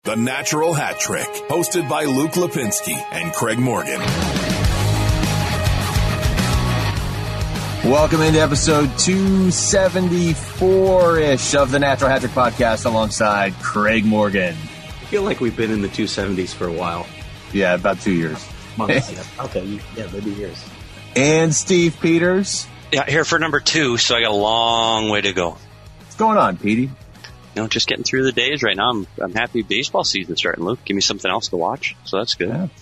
The Natural Hat Trick, hosted by Luke Lipinski and Craig Morgan. Welcome into episode 274-ish of the Natural Hat Trick podcast alongside Craig Morgan. I feel like we've been in the 270s for a while. Yeah, about 2 years. Months, yeah. Okay, yeah, maybe years. And Steve Peters. Yeah, here for number 2, so I got a long way to go. What's going on, Petey? Just getting through the days right now. I'm happy baseball season's starting, Luke. Give me something else to watch, so that's good. Yeah.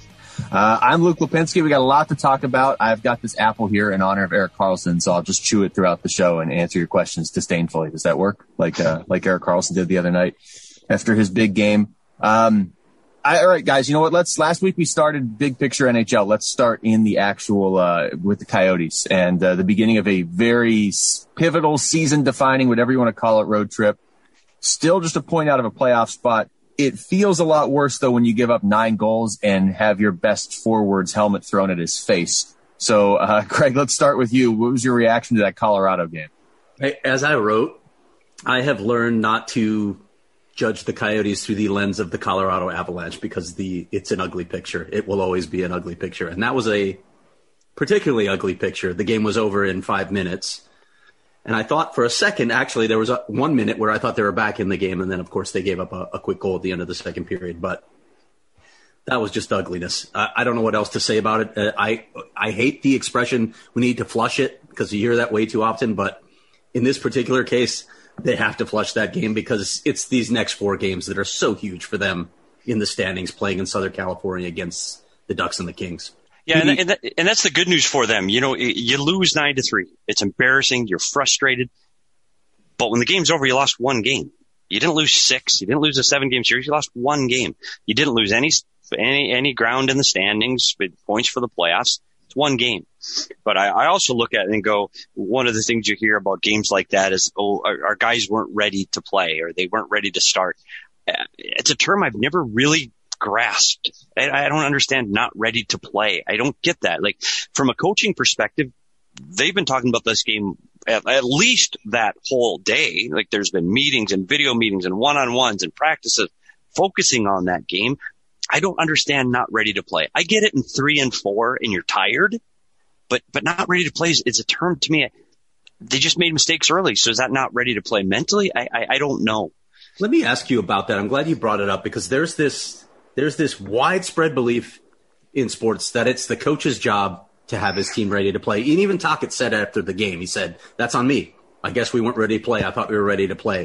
I'm Luke Lipinski. We got a lot to talk about. I've got this apple here in honor of Erik Karlsson, so I'll just chew it throughout the show and answer your questions disdainfully. Does that work? Like Erik Karlsson did the other night after his big game. All right, guys, you know what? Last week we started big picture NHL. Let's start in the actual, with the Coyotes and, the beginning of a very pivotal season defining, whatever you want to call it, road trip. Still just a point out of a playoff spot. It feels a lot worse, though, when you give up 9 goals and have your best forward's helmet thrown at his face. So, Craig, let's start with you. What was your reaction to that Colorado game? As I wrote, I have learned not to judge the Coyotes through the lens of the Colorado Avalanche because it's an ugly picture. It will always be an ugly picture. And that was a particularly ugly picture. The game was over in 5 minutes. And I thought for a second, actually, there was 1 minute where I thought they were back in the game. And then, of course, they gave up a quick goal at the end of the second period. But that was just ugliness. I don't know what else to say about it. I hate the expression, we need to flush it, because you hear that way too often. But in this particular case, they have to flush that game because it's these next 4 games that are so huge for them in the standings, playing in Southern California against the Ducks and the Kings. Yeah, and that's the good news for them. You lose 9-3. It's embarrassing. You're frustrated. But when the game's over, you lost 1 game. You didn't lose 6. You didn't lose a 7-game series. You lost 1 game. You didn't lose any ground in the standings, points for the playoffs. It's 1 game. But I also look at it and go, one of the things you hear about games like that is, our guys weren't ready to play or they weren't ready to start. It's a term I've never really grasped. I don't understand not ready to play. I don't get that. Like, from a coaching perspective, they've been talking about this game at least that whole day. Like, there's been meetings and video meetings and one-on-ones and practices focusing on that game. I don't understand not ready to play. I get it in 3 and 4 and you're tired, but not ready to play is a term to me. They just made mistakes early. So is that not ready to play mentally? I don't know. Let me ask you about that. I'm glad you brought it up because there's this widespread belief in sports that it's the coach's job to have his team ready to play. And even Tocchet said after the game, he said, that's on me. I guess we weren't ready to play. I thought we were ready to play.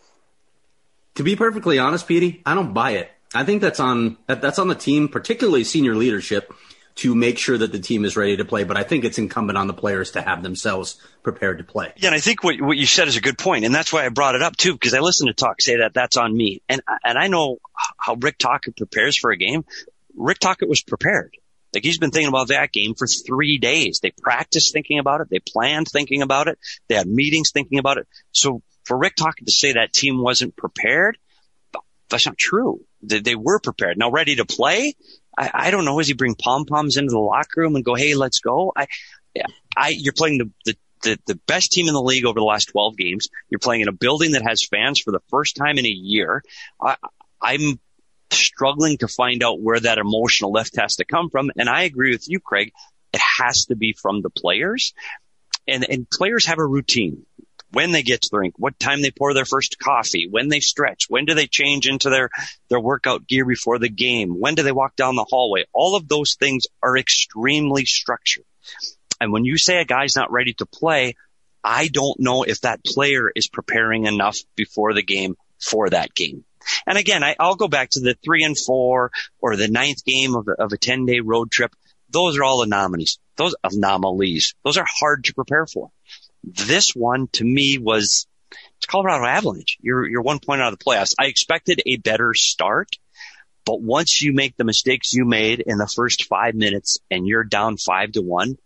To be perfectly honest, Petey, I don't buy it. I think that's on the team, particularly senior leadership, to make sure that the team is ready to play. But I think it's incumbent on the players to have themselves prepared to play. Yeah, and I think what you said is a good point, and that's why I brought it up too, because I listened to Talk say that's on me, and I know how Rick Tocchet prepares for a game. Rick Tocchet was prepared. Like, he's been thinking about that game for 3 days. They practiced thinking about it. They planned thinking about it. They had meetings thinking about it. So for Rick Tocchet to say that team wasn't prepared, that's not true. They were prepared. Now, ready to play? I don't know. Does he bring pom-poms into the locker room and go, hey, let's go? You're playing the best team in the league over the last 12 games. You're playing in a building that has fans for the first time in a year. I'm struggling to find out where that emotional lift has to come from. And I agree with you, Craig. It has to be from the players. And players have a routine. When they get to the rink, what time they pour their first coffee, when they stretch, when do they change into their workout gear before the game, when do they walk down the hallway. All of those things are extremely structured. And when you say a guy's not ready to play, I don't know if that player is preparing enough before the game for that game. And again, I'll go back to the 3 and 4 or the 9th game of a 10-day road trip. Those are all anomalies. Those are hard to prepare for. This one, to me, it's Colorado Avalanche. You're 1 point out of the playoffs. I expected a better start, but once you make the mistakes you made in the first 5 minutes and you're down 5-1,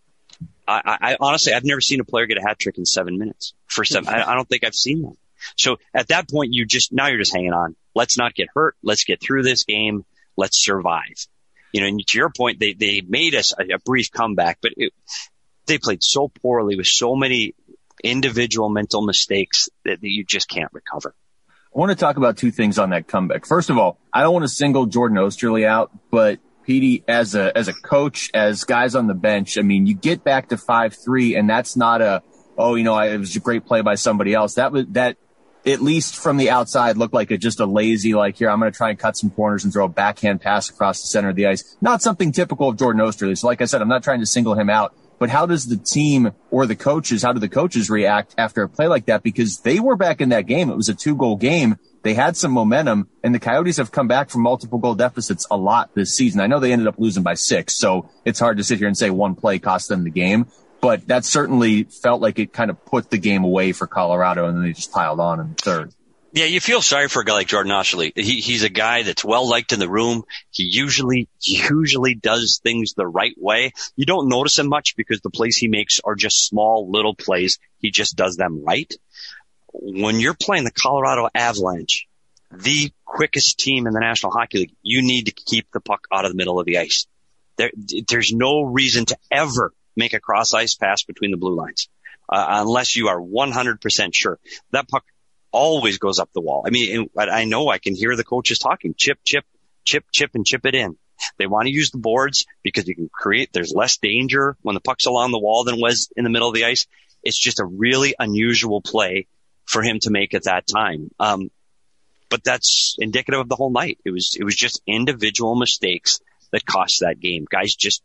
I honestly, I've never seen a player get a hat trick in 7 minutes. I don't think I've seen that. So at that point, you're just hanging on. Let's not get hurt. Let's get through this game. Let's survive. And to your point, they made us a brief comeback, but they played so poorly with so many individual mental mistakes that you just can't recover. I want to talk about two things on that comeback. First of all, I don't want to single Jordan Oesterle out, but Petey, as a coach, as guys on the bench, I mean, you get back to 5-3, and that's not it was a great play by somebody else. That at least from the outside looked like just a lazy, like, here, I'm going to try and cut some corners and throw a backhand pass across the center of the ice. Not something typical of Jordan Oesterle. So like I said, I'm not trying to single him out, but how does the team or the coaches, how do the coaches react after a play like that? Because they were back in that game. It was a 2-goal game. They had some momentum, and the Coyotes have come back from multiple goal deficits a lot this season. I know they ended up losing by 6, so it's hard to sit here and say one play cost them the game. But that certainly felt like it kind of put the game away for Colorado, and then they just piled on in the third. Yeah, you feel sorry for a guy like Jordan Oesterle. He's a guy that's well liked in the room. He usually does things the right way. You don't notice him much because the plays he makes are just small little plays. He just does them right. When you're playing the Colorado Avalanche, the quickest team in the National Hockey League, you need to keep the puck out of the middle of the ice. There's no reason to ever make a cross ice pass between the blue lines, unless you are 100% sure. That puck always goes up the wall. I mean, I know I can hear the coaches talking, chip, and chip it in. They want to use the boards because you can there's less danger when the puck's along the wall than it was in the middle of the ice. It's just a really unusual play for him to make at that time. But that's indicative of the whole night. It was just individual mistakes that cost that game. Guys just,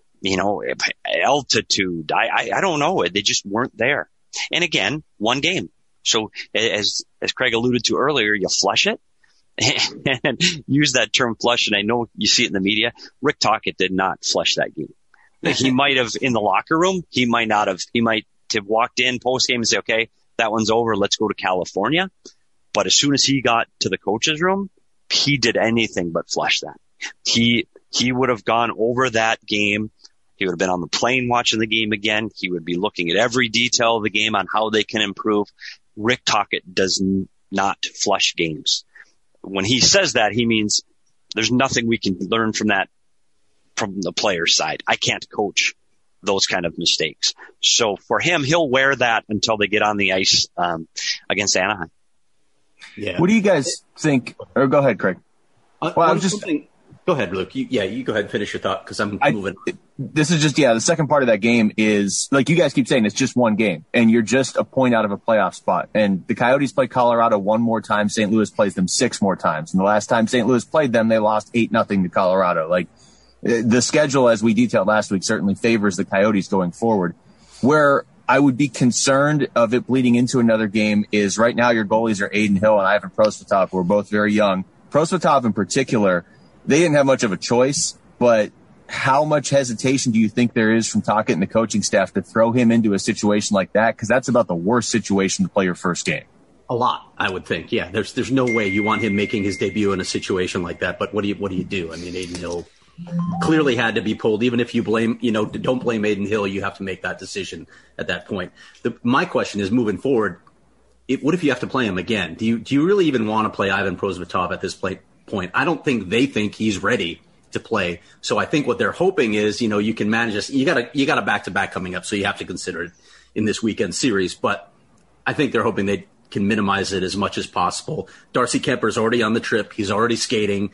altitude. I don't know. They just weren't there. And again, one game. So as Craig alluded to earlier, you flush it and use that term flush. And I know you see it in the media. Rick Tocchet did not flush that game. He might have in the locker room. He might not have. He might have walked in post game and say, okay, that one's over. Let's go to California. But as soon as he got to the coach's room, he did anything but flush that. He would have gone over that game. He would have been on the plane watching the game again. He would be looking at every detail of the game on how they can improve. Rick Tocchet does not flush games. When he says that, he means there's nothing we can learn from that from the player's side. I can't coach those kind of mistakes. So for him, he'll wear that until they get on the ice against Anaheim. Yeah. What do you guys think? Or go ahead, Craig. Go ahead, Luke. You go ahead and finish your thought because I'm moving. This is just, the second part of that game is, like you guys keep saying, it's just one game, and you're just a point out of a playoff spot. And the Coyotes play Colorado one more time. St. Louis plays them 6 more times. And the last time St. Louis played them, they lost 8-0 to Colorado. Like, the schedule, as we detailed last week, certainly favors the Coyotes going forward. Where I would be concerned of it bleeding into another game is right now your goalies are Adin Hill and Ivan Prosvetov, who are both very young. Prosvetov in particular, they didn't have much of a choice, but how much hesitation do you think there is from Tocchet and the coaching staff to throw him into a situation like that? Because that's about the worst situation to play your first game. A lot, I would think. Yeah, there's no way you want him making his debut in a situation like that. But what do you do? I mean, Adin Hill clearly had to be pulled. Even if you don't blame Adin Hill, you have to make that decision at that point. My question is, moving forward, what if you have to play him again? Do you really even want to play Ivan Prosvetov at this point? I don't think they think he's ready to play. So I think what they're hoping is, you can manage this. You got a back-to-back coming up, so you have to consider it in this weekend series. But I think they're hoping they can minimize it as much as possible. Darcy Kemper's already on the trip. He's already skating.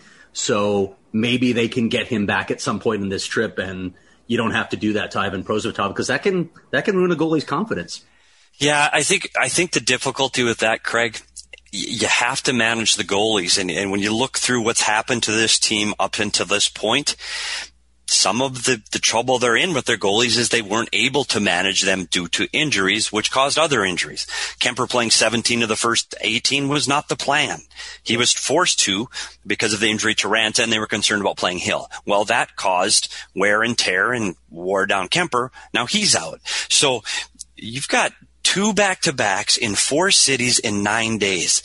So maybe they can get him back at some point in this trip, and you don't have to do that to Ivan Prosvetov because that can ruin a goalie's confidence. Yeah, I think the difficulty with that, Craig, you have to manage the goalies. And when you look through what's happened to this team up until this point, some of the trouble they're in with their goalies is they weren't able to manage them due to injuries, which caused other injuries. Kemper playing 17 of the first 18 was not the plan. He was forced to because of the injury to Ranta, and they were concerned about playing Hill. Well, that caused wear and tear and wore down Kemper. Now he's out. So you've got 2 back-to-backs in 4 cities in 9 days.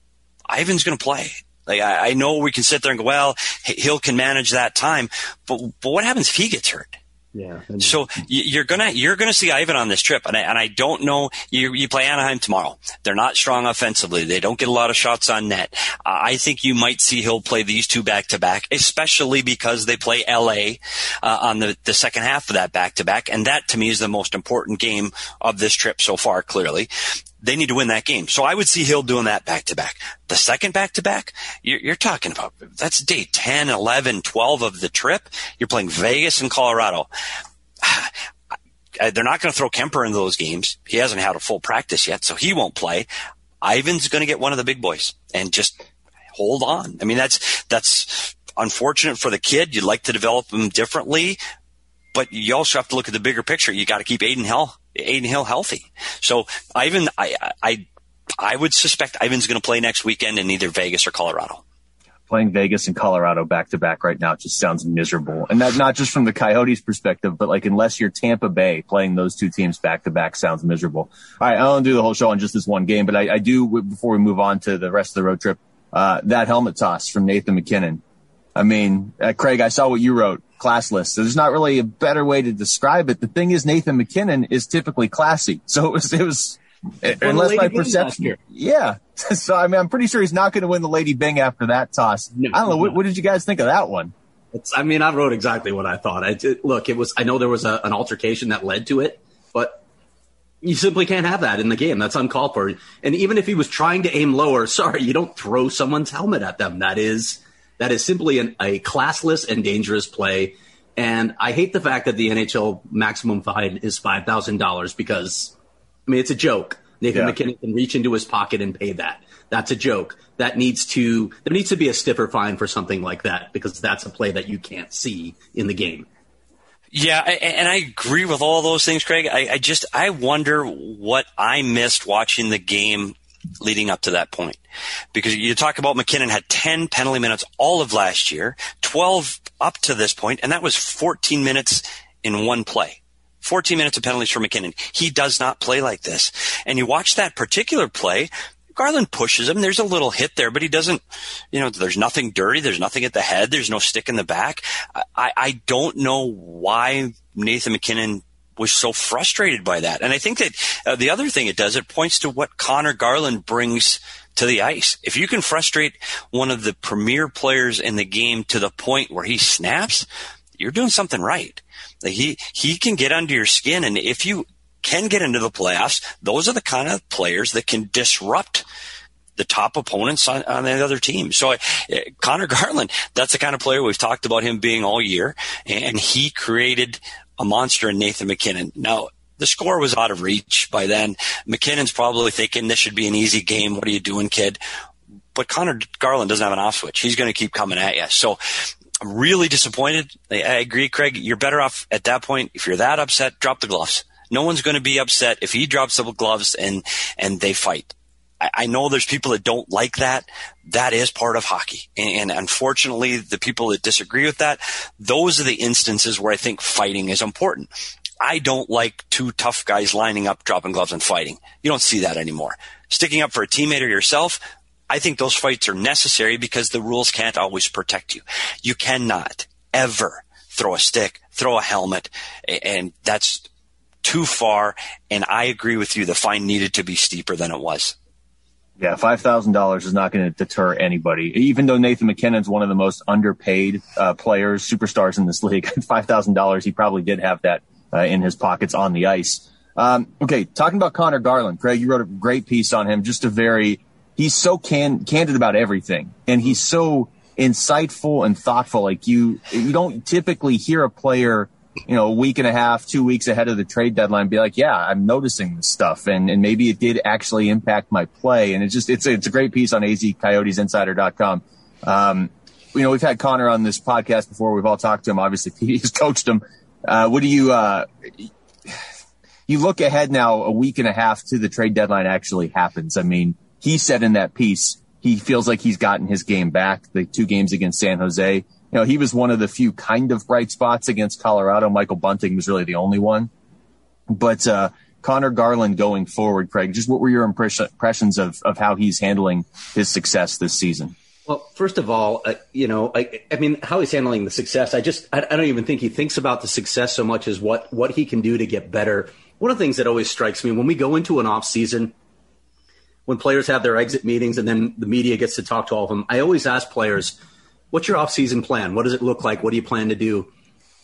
Ivan's going to play. Like, I know we can sit there and go, well, Hill can manage that time, but what happens if he gets hurt? Yeah. So you're gonna see Ivan on this trip, and I don't know. You play Anaheim tomorrow. They're not strong offensively. They don't get a lot of shots on net. I think you might see Hill play these 2 back-to-back, especially because they play LA on the second half of that back-to-back, and that to me is the most important game of this trip so far. Clearly, they need to win that game. So I would see Hill doing that back-to-back. The second back-to-back, you're talking about, that's day 10, 11, 12 of the trip. You're playing Vegas and Colorado. They're not going to throw Kemper into those games. He hasn't had a full practice yet, so he won't play. Ivan's going to get one of the big boys and just hold on. I mean, that's unfortunate for the kid. You'd like to develop him differently, but you also have to look at the bigger picture. You got to keep Aiden Hill healthy. So Ivan, I would suspect Ivan's going to play next weekend in either Vegas or Colorado. Playing Vegas and Colorado back-to-back right now just sounds miserable. And that not just from the Coyotes' perspective, but like unless you're Tampa Bay, playing those two teams back-to-back sounds miserable. All right, I don't do the whole show on just this one game, but I do, before we move on to the rest of the road trip, that helmet toss from Nathan MacKinnon. I mean, Craig, I saw what you wrote, classless. So there's not really a better way to describe it. The thing is, Nathan MacKinnon is typically classy. So it was unless my perception. Yeah. So, I mean, I'm pretty sure he's not going to win the Lady Byng after that toss. No, I don't know. What did you guys think of that one? I wrote exactly what I thought. I know there was an altercation that led to it, but you simply can't have that in the game. That's uncalled for. And even if he was trying to aim lower, sorry, you don't throw someone's helmet at them. That is simply a classless and dangerous play. And I hate the fact that the NHL maximum fine is $5,000 because, I mean, it's a joke. Nathan MacKinnon can reach into his pocket and pay that. That's a joke. There needs to be a stiffer fine for something like that because that's a play that you can't see in the game. Yeah, and I agree with all those things, Craig. I wonder what I missed watching the game leading up to that point. Because you talk about MacKinnon had 10 penalty minutes all of last year, 12 up to this point, and that was 14 minutes in one play. 14 minutes of penalties for MacKinnon. He does not play like this. And you watch that particular play, Garland pushes him. There's a little hit there, but he doesn't, there's nothing dirty. There's nothing at the head. There's no stick in the back. I don't know why Nathan MacKinnon was so frustrated by that. And I think that the other thing it does, it points to what Connor Garland brings to the ice. If you can frustrate one of the premier players in the game to the point where he snaps, you're doing something right. Like he can get under your skin, and if you can get into the playoffs, those are the kind of players that can disrupt the top opponents on the other team. So Connor Garland, that's the kind of player we've talked about him being all year, and he created a monster in Nathan MacKinnon. Now, the score was out of reach by then. McKinnon's probably thinking this should be an easy game. What are you doing, kid? But Connor Garland doesn't have an off switch. He's going to keep coming at you. So I'm really disappointed. I agree, Craig. You're better off at that point. If you're that upset, drop the gloves. No one's going to be upset if he drops the gloves and they fight. I know there's people that don't like that. That is part of hockey. And unfortunately, the people that disagree with that, those are the instances where I think fighting is important. I don't like two tough guys lining up, dropping gloves and fighting. You don't see that anymore. Sticking up for a teammate or yourself, I think those fights are necessary because the rules can't always protect you. You cannot ever throw a stick, throw a helmet, and that's too far. And I agree with you. The fine needed to be steeper than it was. Yeah, $5,000 is not going to deter anybody. Even though Nathan MacKinnon's one of the most underpaid players, superstars in this league, $5,000, he probably did have that in his pockets on the ice. Okay, talking about Connor Garland, Craig, you wrote a great piece on him. He's so candid about everything, and he's so insightful and thoughtful. Like you don't typically hear a player, a week and a half, 2 weeks ahead of the trade deadline be like, yeah, I'm noticing this stuff. And maybe it did actually impact my play. And it's a great piece on azcoyotesinsider.com. We've had Connor on this podcast before. We've all talked to him. Obviously, he's coached him. What do you look ahead now a week and a half to the trade deadline actually happens? I mean, he said in that piece, he feels like he's gotten his game back, the 2 games against San Jose. He was one of the few kind of bright spots against Colorado. Michael Bunting was really the only one. But Connor Garland going forward, Craig, just what were your impressions of how he's handling his success this season? Well, first of all, I mean, how he's handling the success, I don't even think he thinks about the success so much as what he can do to get better. One of the things that always strikes me when we go into an off season, when players have their exit meetings and then the media gets to talk to all of them, I always ask players, what's your off-season plan? What does it look like? What do you plan to do?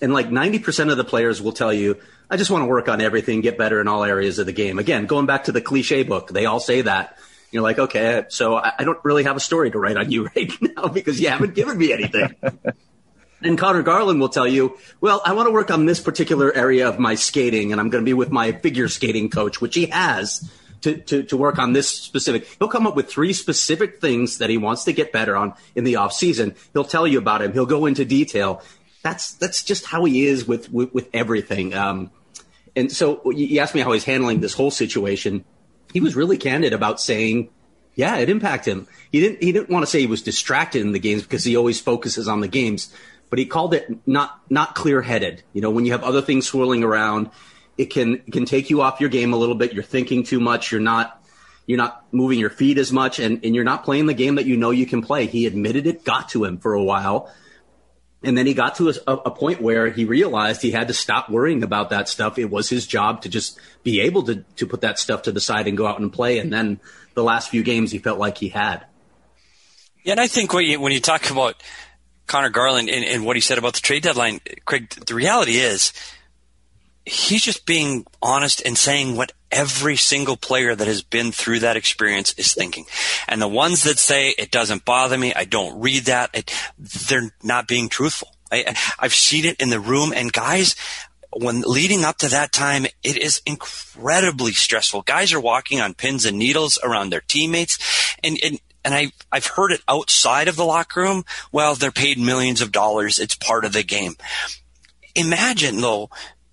And like 90% of the players will tell you, I just want to work on everything, get better in all areas of the game. Again, going back to the cliche book, they all say that. You're like, okay, so I don't really have a story to write on you right now because you haven't given me anything. And Connor Garland will tell you, well, I want to work on this particular area of my skating, and I'm going to be with my figure skating coach, which he has to work on this specific. He'll come up with 3 specific things that he wants to get better on in the off season. He'll tell you about him. He'll go into detail. That's just how he is with everything. And so you asked me how he's handling this whole situation. He was really candid about saying, yeah, it impacted him. He didn't want to say he was distracted in the games because he always focuses on the games, but he called it not clear-headed. You know, when you have other things swirling around, it can take you off your game a little bit. You're thinking too much. You're not moving your feet as much, and you're not playing the game that you know you can play. He admitted it got to him for a while. And then he got to a point where he realized he had to stop worrying about that stuff. It was his job to just be able to put that stuff to the side and go out and play. And then the last few games he felt like he had. Yeah, and I think when you talk about Connor Garland and what he said about the trade deadline, Craig, the reality is he's just being honest and saying what every single player that has been through that experience is thinking. And the ones that say, it doesn't bother me, I don't read that, they're not being truthful. I've seen it in the room. And guys, when leading up to that time, it is incredibly stressful. Guys are walking on pins and needles around their teammates. And I've heard it outside of the locker room. Well, they're paid millions of dollars. It's part of the game. Imagine, though,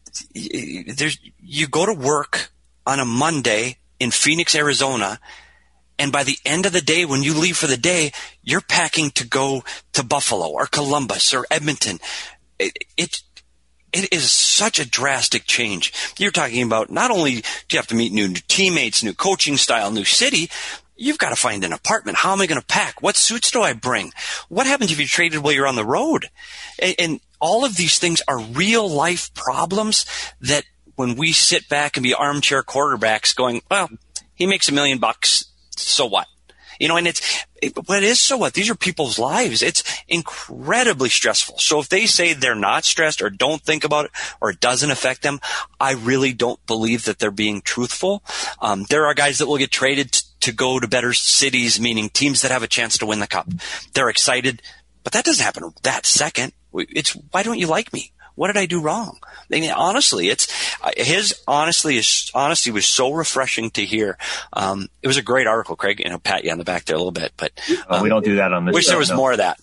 you go to work on a Monday in Phoenix, Arizona, and by the end of the day, when you leave for the day, you're packing to go to Buffalo or Columbus or Edmonton. It is such a drastic change. You're talking about not only do you have to meet new teammates, new coaching style, new city, you've got to find an apartment. How am I going to pack? What suits do I bring? What happens if you're traded while you're on the road? And all of these things are real life problems that when we sit back and be armchair quarterbacks going, well, he makes $1 million, so what? You know, and what is so what? These are people's lives. It's incredibly stressful. So if they say they're not stressed or don't think about it or it doesn't affect them, I really don't believe that they're being truthful. There are guys that will get traded to go to better cities, meaning teams that have a chance to win the cup. They're excited, but that doesn't happen that second. It's, why don't you like me? What did I do wrong? I mean, honestly, his honesty was so refreshing to hear. It was a great article, Craig. Pat you on the back there a little bit, but we don't do that on this. Wish there was more of that.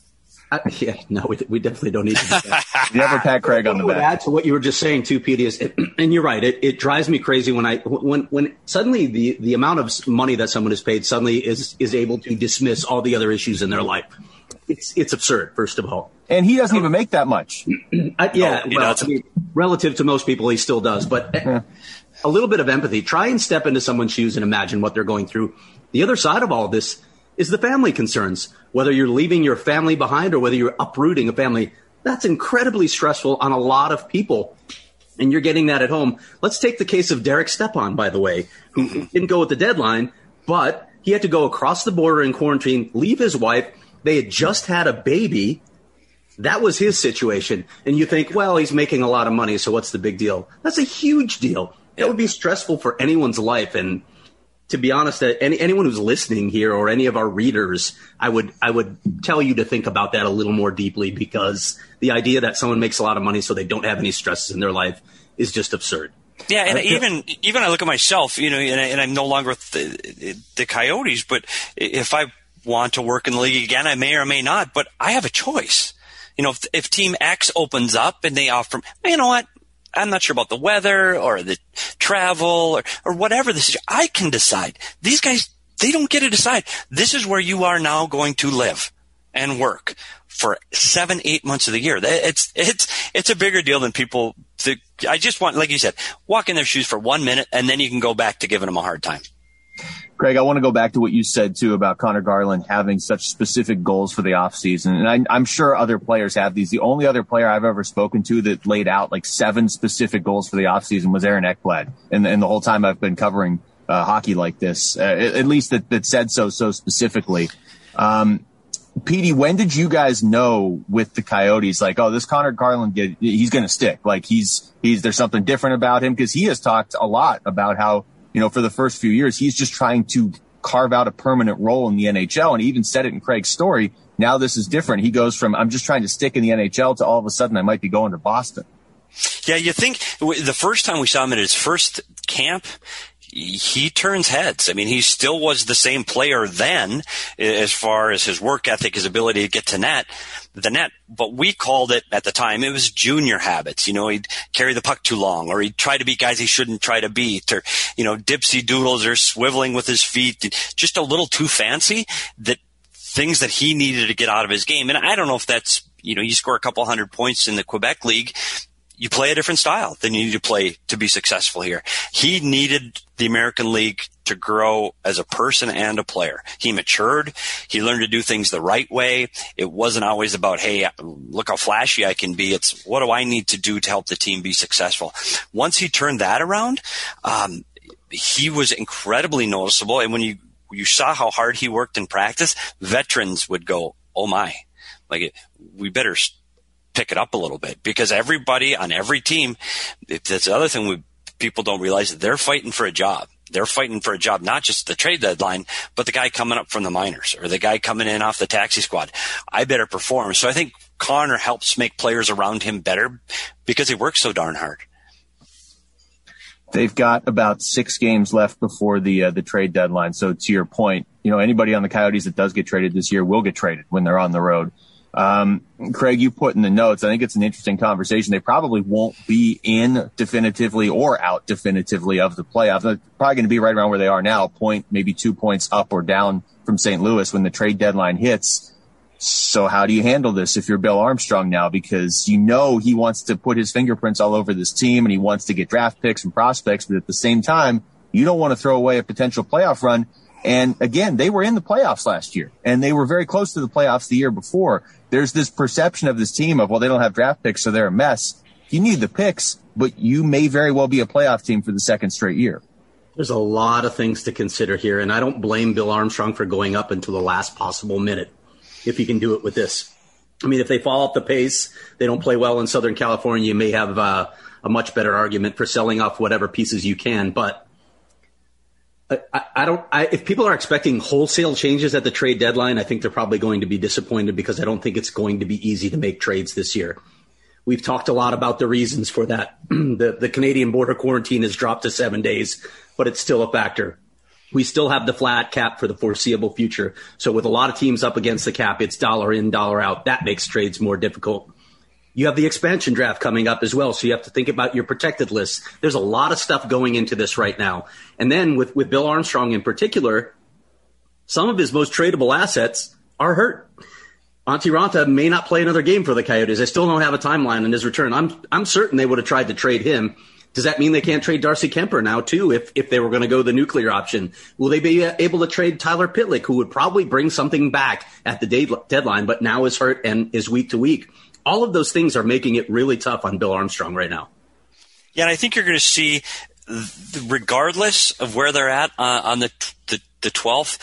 We definitely don't need to do that. Never pat Craig on the back. I would add to what you were just saying too, Petey, and you're right. It drives me crazy when suddenly the amount of money that someone is paid suddenly is able to dismiss all the other issues in their life. It's absurd, first of all. And he doesn't even make that much. Relative to most people, he still does. But a little bit of empathy. Try and step into someone's shoes and imagine what they're going through. The other side of all of this is the family concerns. Whether you're leaving your family behind or whether you're uprooting a family, that's incredibly stressful on a lot of people. And you're getting that at home. Let's take the case of Derek Stepan, by the way, who didn't go at the deadline, but he had to go across the border in quarantine, leave his wife. They had just had a baby. That was his situation. And you think, well, he's making a lot of money, so what's the big deal? That's a huge deal. It would be stressful for anyone's life. And to be honest, anyone who's listening here or any of our readers, I would tell you to think about that a little more deeply, because the idea that someone makes a lot of money so they don't have any stresses in their life is just absurd. Yeah, and even I look at myself, and I'm no longer with the Coyotes, but if I want to work in the league again, I may or may not, but I have a choice. If Team X opens up and they offer, you know what? I'm not sure about the weather or the travel or whatever this is. I can decide. These guys, they don't get to decide. This is where you are now going to live and work for 7-8 months of the year. It's a bigger deal than people think. I just want, like you said, walk in their shoes for 1 minute and then you can go back to giving them a hard time. Craig, I want to go back to what you said, too, about Connor Garland having such specific goals for the offseason. And I'm sure other players have these. The only other player I've ever spoken to that laid out like 7 specific goals for the offseason was Aaron Ekblad. And the whole time I've been covering hockey like this, at least that said so specifically. Petey, when did you guys know with the Coyotes, like, oh, this Connor Garland kid, he's going to stick? Like, there's something different about him? Because he has talked a lot about how, for the first few years, he's just trying to carve out a permanent role in the NHL. And he even said it in Craig's story. Now this is different. He goes from, I'm just trying to stick in the NHL to all of a sudden I might be going to Boston. Yeah, you think the first time we saw him at his first camp, he turns heads. I mean, he still was the same player then as far as his work ethic, his ability to get to the net. But we called it at the time, it was junior habits. He'd carry the puck too long, or he'd try to beat guys he shouldn't try to beat, or, dipsy doodles, or swiveling with his feet, just a little too fancy, that things that he needed to get out of his game. And I don't know if that's, you score a couple 100 points in the Quebec League, you play a different style than you need to play to be successful here. He needed the American League to grow as a person and a player. He matured. He learned to do things the right way. It wasn't always about, hey, look how flashy I can be. It's what do I need to do to help the team be successful? Once he turned that around, he was incredibly noticeable. And when you saw how hard he worked in practice, veterans would go, oh my, like we better pick it up a little bit, because everybody on every team, that's the other thing people don't realize, they're fighting for a job. They're fighting for a job, not just the trade deadline, but the guy coming up from the minors or the guy coming in off the taxi squad. I better perform. So I think Connor helps make players around him better because he works so darn hard. They've got about 6 games left before the trade deadline. So to your point, anybody on the Coyotes that does get traded this year will get traded when they're on the road. Craig, you put in the notes, I think it's an interesting conversation. They probably won't be in definitively or out definitively of the playoffs. They're probably going to be right around where they are now, maybe 2 points up or down from St. Louis when the trade deadline hits. So how do you handle this if you're Bill Armstrong now? Because he wants to put his fingerprints all over this team and he wants to get draft picks and prospects, but at the same time, you don't want to throw away a potential playoff run. And again, they were in the playoffs last year and they were very close to the playoffs the year before. There's this perception of this team of, well, they don't have draft picks, so they're a mess. You need the picks, but you may very well be a playoff team for the second straight year. There's a lot of things to consider here, and I don't blame Bill Armstrong for going up until the last possible minute if he can do it with this. I mean, if they fall off the pace, they don't play well in Southern California, you may have a much better argument for selling off whatever pieces you can, but if people are expecting wholesale changes at the trade deadline, I think they're probably going to be disappointed, because I don't think it's going to be easy to make trades this year. We've talked a lot about the reasons for that. The Canadian border quarantine has dropped to 7 days, but it's still a factor. We still have the flat cap for the foreseeable future. So with a lot of teams up against the cap, it's dollar in, dollar out. That makes trades more difficult. You have the expansion draft coming up as well, so you have to think about your protected list. There's a lot of stuff going into this right now. And then with Bill Armstrong in particular, some of his most tradable assets are hurt. Antti Raanta may not play another game for the Coyotes. I still don't have a timeline on his return. I'm certain they would have tried to trade him. Does that mean they can't trade Darcy Kemper now, too, if they were going to go the nuclear option? Will they be able to trade Tyler Pitlick, who would probably bring something back at the deadline, but now is hurt and is week to week? All of those things are making it really tough on Bill Armstrong right now. Yeah, and I think you're going to see, regardless of where they're at on the 12th,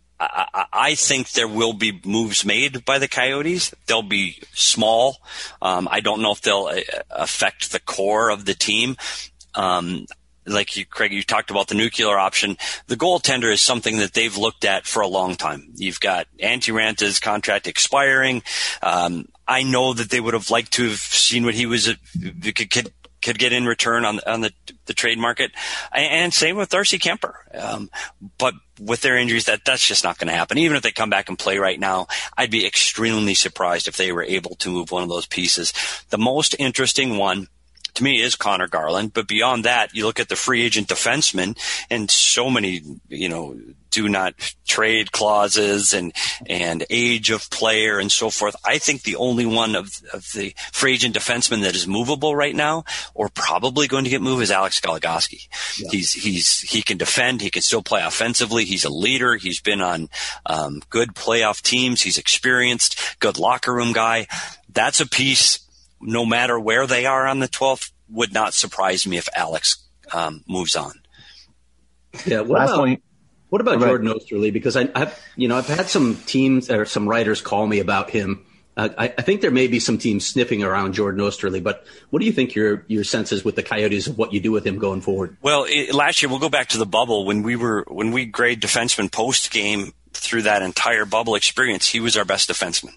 I think there will be moves made by the Coyotes. They'll be small. I don't know if they'll affect the core of the team. Craig, you talked about the nuclear option. The goaltender is something that they've looked at for a long time. You've got Antti Ranta's contract expiring. I know that they would have liked to have seen what he could get in return on the trade market, and same with Darcy Kemper. But with their injuries, that's just not going to happen. Even if they come back and play right now, I'd be extremely surprised if they were able to move one of those pieces. The most interesting one to me is Connor Garland, but beyond that, you look at the free agent defensemen and so many, do not trade clauses and age of player and so forth. I think the only one of the free agent defensemen that is movable right now, or probably going to get moved, is Alex Goligoski. Yeah. He can defend. He can still play offensively. He's a leader. He's been on good playoff teams. He's experienced, good locker room guy. That's a piece. No matter where they are on the 12th, would not surprise me if Alex moves on. Yeah. Last point. What about Jordan Oesterle? Because I've had some teams or some writers call me about him. I think there may be some teams sniffing around Jordan Oesterle, but what do you think your sense is with the Coyotes of what you do with him going forward? Well, last year, we'll go back to the bubble. When we grade defensemen post game through that entire bubble experience, he was our best defenseman.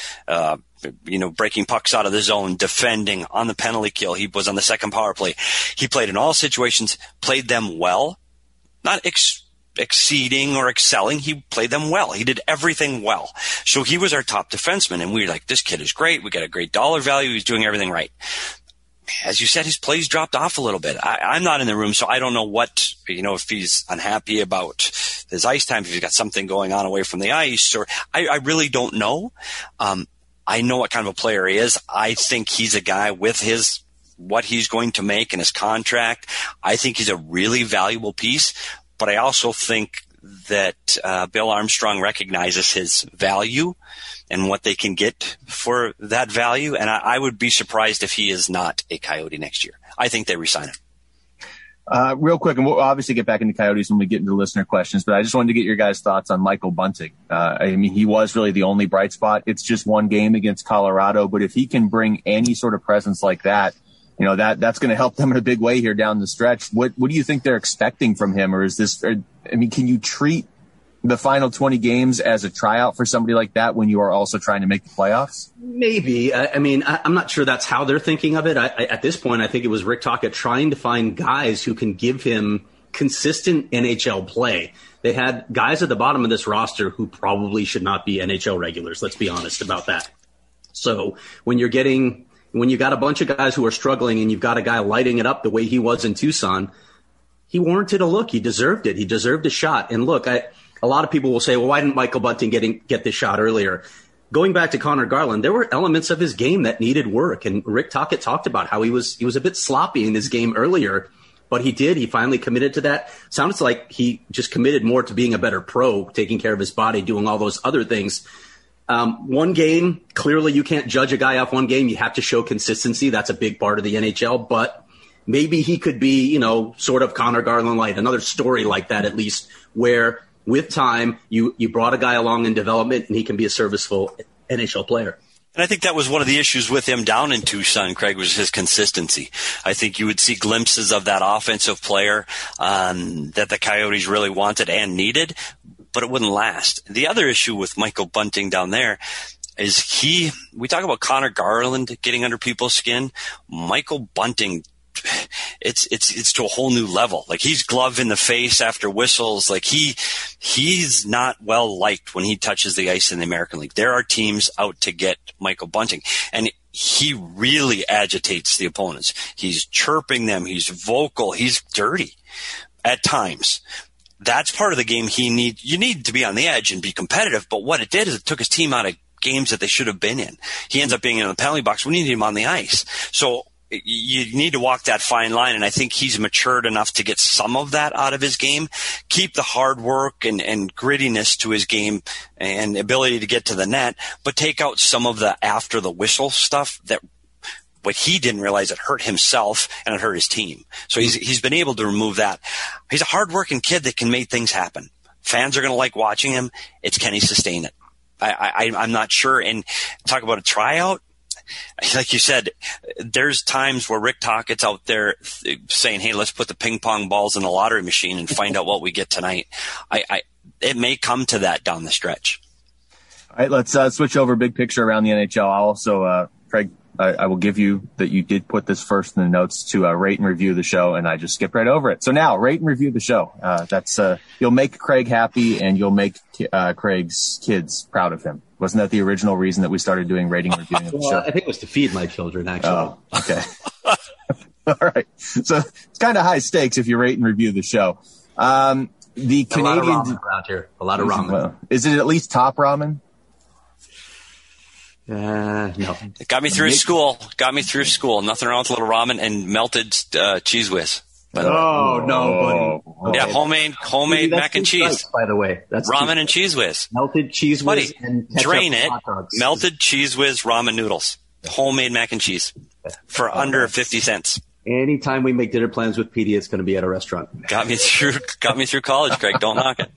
Breaking pucks out of the zone, defending on the penalty kill. He was on the second power play. He played in all situations, played them well, not exceeding or excelling. He played them well. He did everything well. So he was our top defenseman, and we were like, this kid is great. We got a great dollar value. He's doing everything right. As you said, his plays dropped off a little bit. I'm not in the room, so I don't know what, if he's unhappy about his ice time, if he's got something going on away from the ice, or I really don't know. I know what kind of a player he is. I think he's a guy with what he's going to make in his contract. I think he's a really valuable piece. But I also think that Bill Armstrong recognizes his value and what they can get for that value. And I would be surprised if he is not a Coyote next year. I think they re-sign him. Real quick, and we'll obviously get back into Coyotes when we get into listener questions, but I just wanted to get your guys' thoughts on Michael Bunting. He was really the only bright spot. It's just one game against Colorado, but if he can bring any sort of presence like that, that's going to help them in a big way here down the stretch. What do you think they're expecting from him? Or can you treat the final 20 games as a tryout for somebody like that when you are also trying to make the playoffs? Maybe. I'm not sure that's how they're thinking of it. At this point, I think it was Rick Tocchet trying to find guys who can give him consistent NHL play. They had guys at the bottom of this roster who probably should not be NHL regulars. Let's be honest about that. So when you got a bunch of guys who are struggling and you've got a guy lighting it up the way he was in Tucson, he warranted a look. He deserved it. He deserved a shot. And look, a lot of people will say, well, why didn't Michael Bunting get this shot earlier? Going back to Connor Garland, there were elements of his game that needed work. And Rick Tocchet talked about how he was a bit sloppy in his game earlier, but he finally committed to that. Sounds like he just committed more to being a better pro, taking care of his body, doing all those other things. One game, clearly you can't judge a guy off one game. You have to show consistency. That's a big part of the NHL, but maybe he could be, sort of Connor Garland light, another story like that, at least, where with time you brought a guy along in development and he can be a serviceable NHL player. And I think that was one of the issues with him down in Tucson, Craig, was his consistency. I think you would see glimpses of that offensive player that the Coyotes really wanted and needed, but it wouldn't last. The other issue with Michael Bunting down there is we talk about Connor Garland getting under people's skin. Michael Bunting, it's to a whole new level. Like, he's glove in the face after whistles. Like, he's not well liked when he touches the ice in the American League. There are teams out to get Michael Bunting, and he really agitates the opponents. He's chirping them. He's vocal. He's dirty at times. That's part of the game you need to be on the edge and be competitive. But what it did is it took his team out of games that they should have been in. He ends up being in the penalty box. We need him on the ice. So you need to walk that fine line. And I think he's matured enough to get some of that out of his game, keep the hard work and grittiness to his game and ability to get to the net, but take out some of the after the whistle stuff that what he didn't realize it hurt himself and it hurt his team. So he's been able to remove that. He's a hardworking kid that can make things happen. Fans are going to like watching him. Can he sustain it? I'm not sure. And talk about a tryout. Like you said, there's times where Rick Tocchet's out there saying, hey, let's put the ping pong balls in the lottery machine and find out what we get tonight. It may come to that down the stretch. All right, let's switch over big picture around the NHL. I'll also, Craig, I will give you that you did put this first in the notes to rate and review the show, and I just skipped right over it. So now, rate and review the show. That's you'll make Craig happy, and you'll make Craig's kids proud of him. Wasn't that the original reason that we started doing rating and reviewing of the show? I think it was to feed my children, actually. Oh, okay. All right. So it's kind of high stakes if you rate and review the show. The Canadian, a lot of ramen around here. A lot of ramen. Well, is it at least top ramen? No. It got me through school. Nothing wrong with a little ramen and melted cheese whiz. Oh, no, buddy. Yeah, homemade mac and cheese. Strikes, by the way, that's ramen and cheese whiz. Melted cheese whiz and drain it. Melted cheese whiz ramen noodles. Homemade mac and cheese for under 50 cents. Anytime we make dinner plans with PD, it's going to be at a restaurant. Got me through college, Craig. Don't knock it.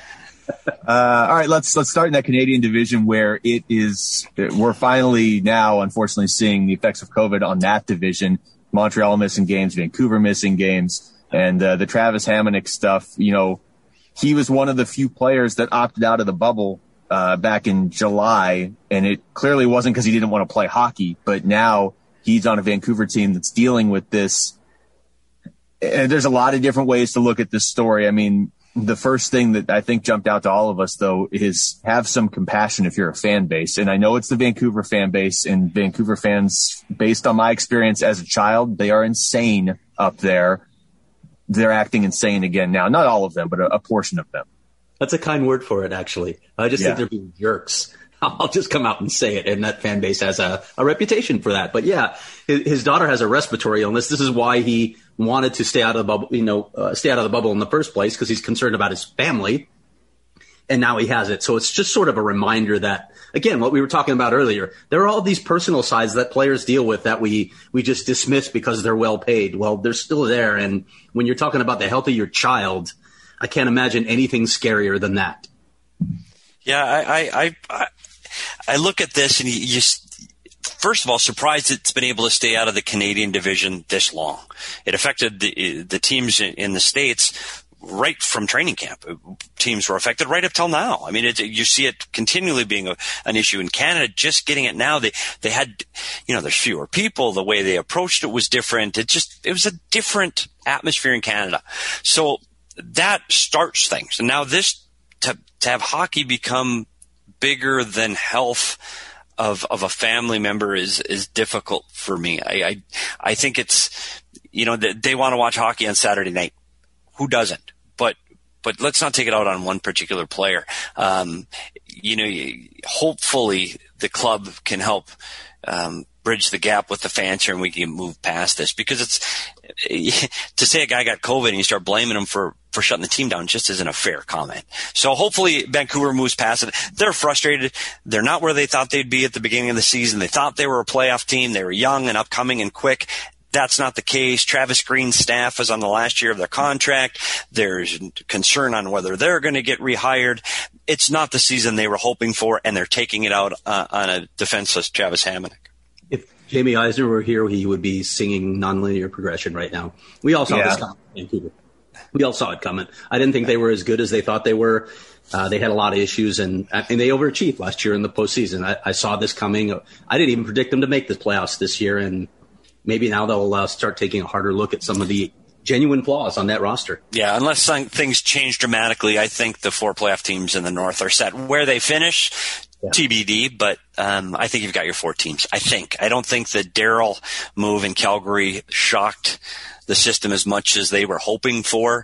All right, let's start in that Canadian division where we're finally now, unfortunately, seeing the effects of COVID on that division. Montreal missing games, Vancouver missing games, and the Travis Hamonic stuff. He was one of the few players that opted out of the bubble back in July, and it clearly wasn't because he didn't want to play hockey, but now he's on a Vancouver team that's dealing with this. And there's a lot of different ways to look at this story. I mean, the first thing that I think jumped out to all of us, though, is have some compassion if you're a fan base. And I know it's the Vancouver fan base, and Vancouver fans, based on my experience as a child, they are insane up there. They're acting insane again now. Not all of them, but a portion of them. That's a kind word for it, actually. I just think they're being jerks. I'll just come out and say it, and that fan base has a reputation for that. But yeah, his daughter has a respiratory illness. This is why he wanted to stay out of the bubble, stay out of the bubble in the first place, because he's concerned about his family. And now he has it. So it's just sort of a reminder that, again, what we were talking about earlier, there are all these personal sides that players deal with that we just dismiss because they're well paid. Well, they're still there. And when you're talking about the health of your child, I can't imagine anything scarier than that. Yeah, I look at this and you first of all, surprised it's been able to stay out of the Canadian division this long. It affected the teams in the States right from training camp. Teams were affected right up till now. I mean, you see it continually being an issue in Canada. Just getting it now, they had, there's fewer people. The way they approached it was different. It was a different atmosphere in Canada. So that starts things. And now this, to have hockey become bigger than health of a family member is difficult for me. I think it's, they want to watch hockey on Saturday night. Who doesn't? But let's not take it out on one particular player. Hopefully the club can help bridge the gap with the fans here, and we can move past this, because it's to say a guy got COVID and you start blaming him for shutting the team down just isn't a fair comment. So hopefully Vancouver moves past it. They're frustrated. They're not where they thought they'd be at the beginning of the season. They thought they were a playoff team. They were young and upcoming and quick. That's not the case. Travis Green's staff is on the last year of their contract. There's concern on whether they're going to get rehired. It's not the season they were hoping for, and they're taking it out on a defenseless Travis Hamonic. If Jamie Eisner were here, he would be singing Nonlinear Progression right now. We all saw this coming in Vancouver. We all saw it coming. I didn't think they were as good as they thought they were. They had a lot of issues, and they overachieved last year in the postseason. I saw this coming. I didn't even predict them to make the playoffs this year, and maybe now they'll start taking a harder look at some of the genuine flaws on that roster. Yeah, unless things change dramatically, I think the 4 playoff teams in the North are set. Where they finish, TBD, but I think you've got your 4 teams. I don't think the Darryl move in Calgary shocked the system as much as they were hoping for.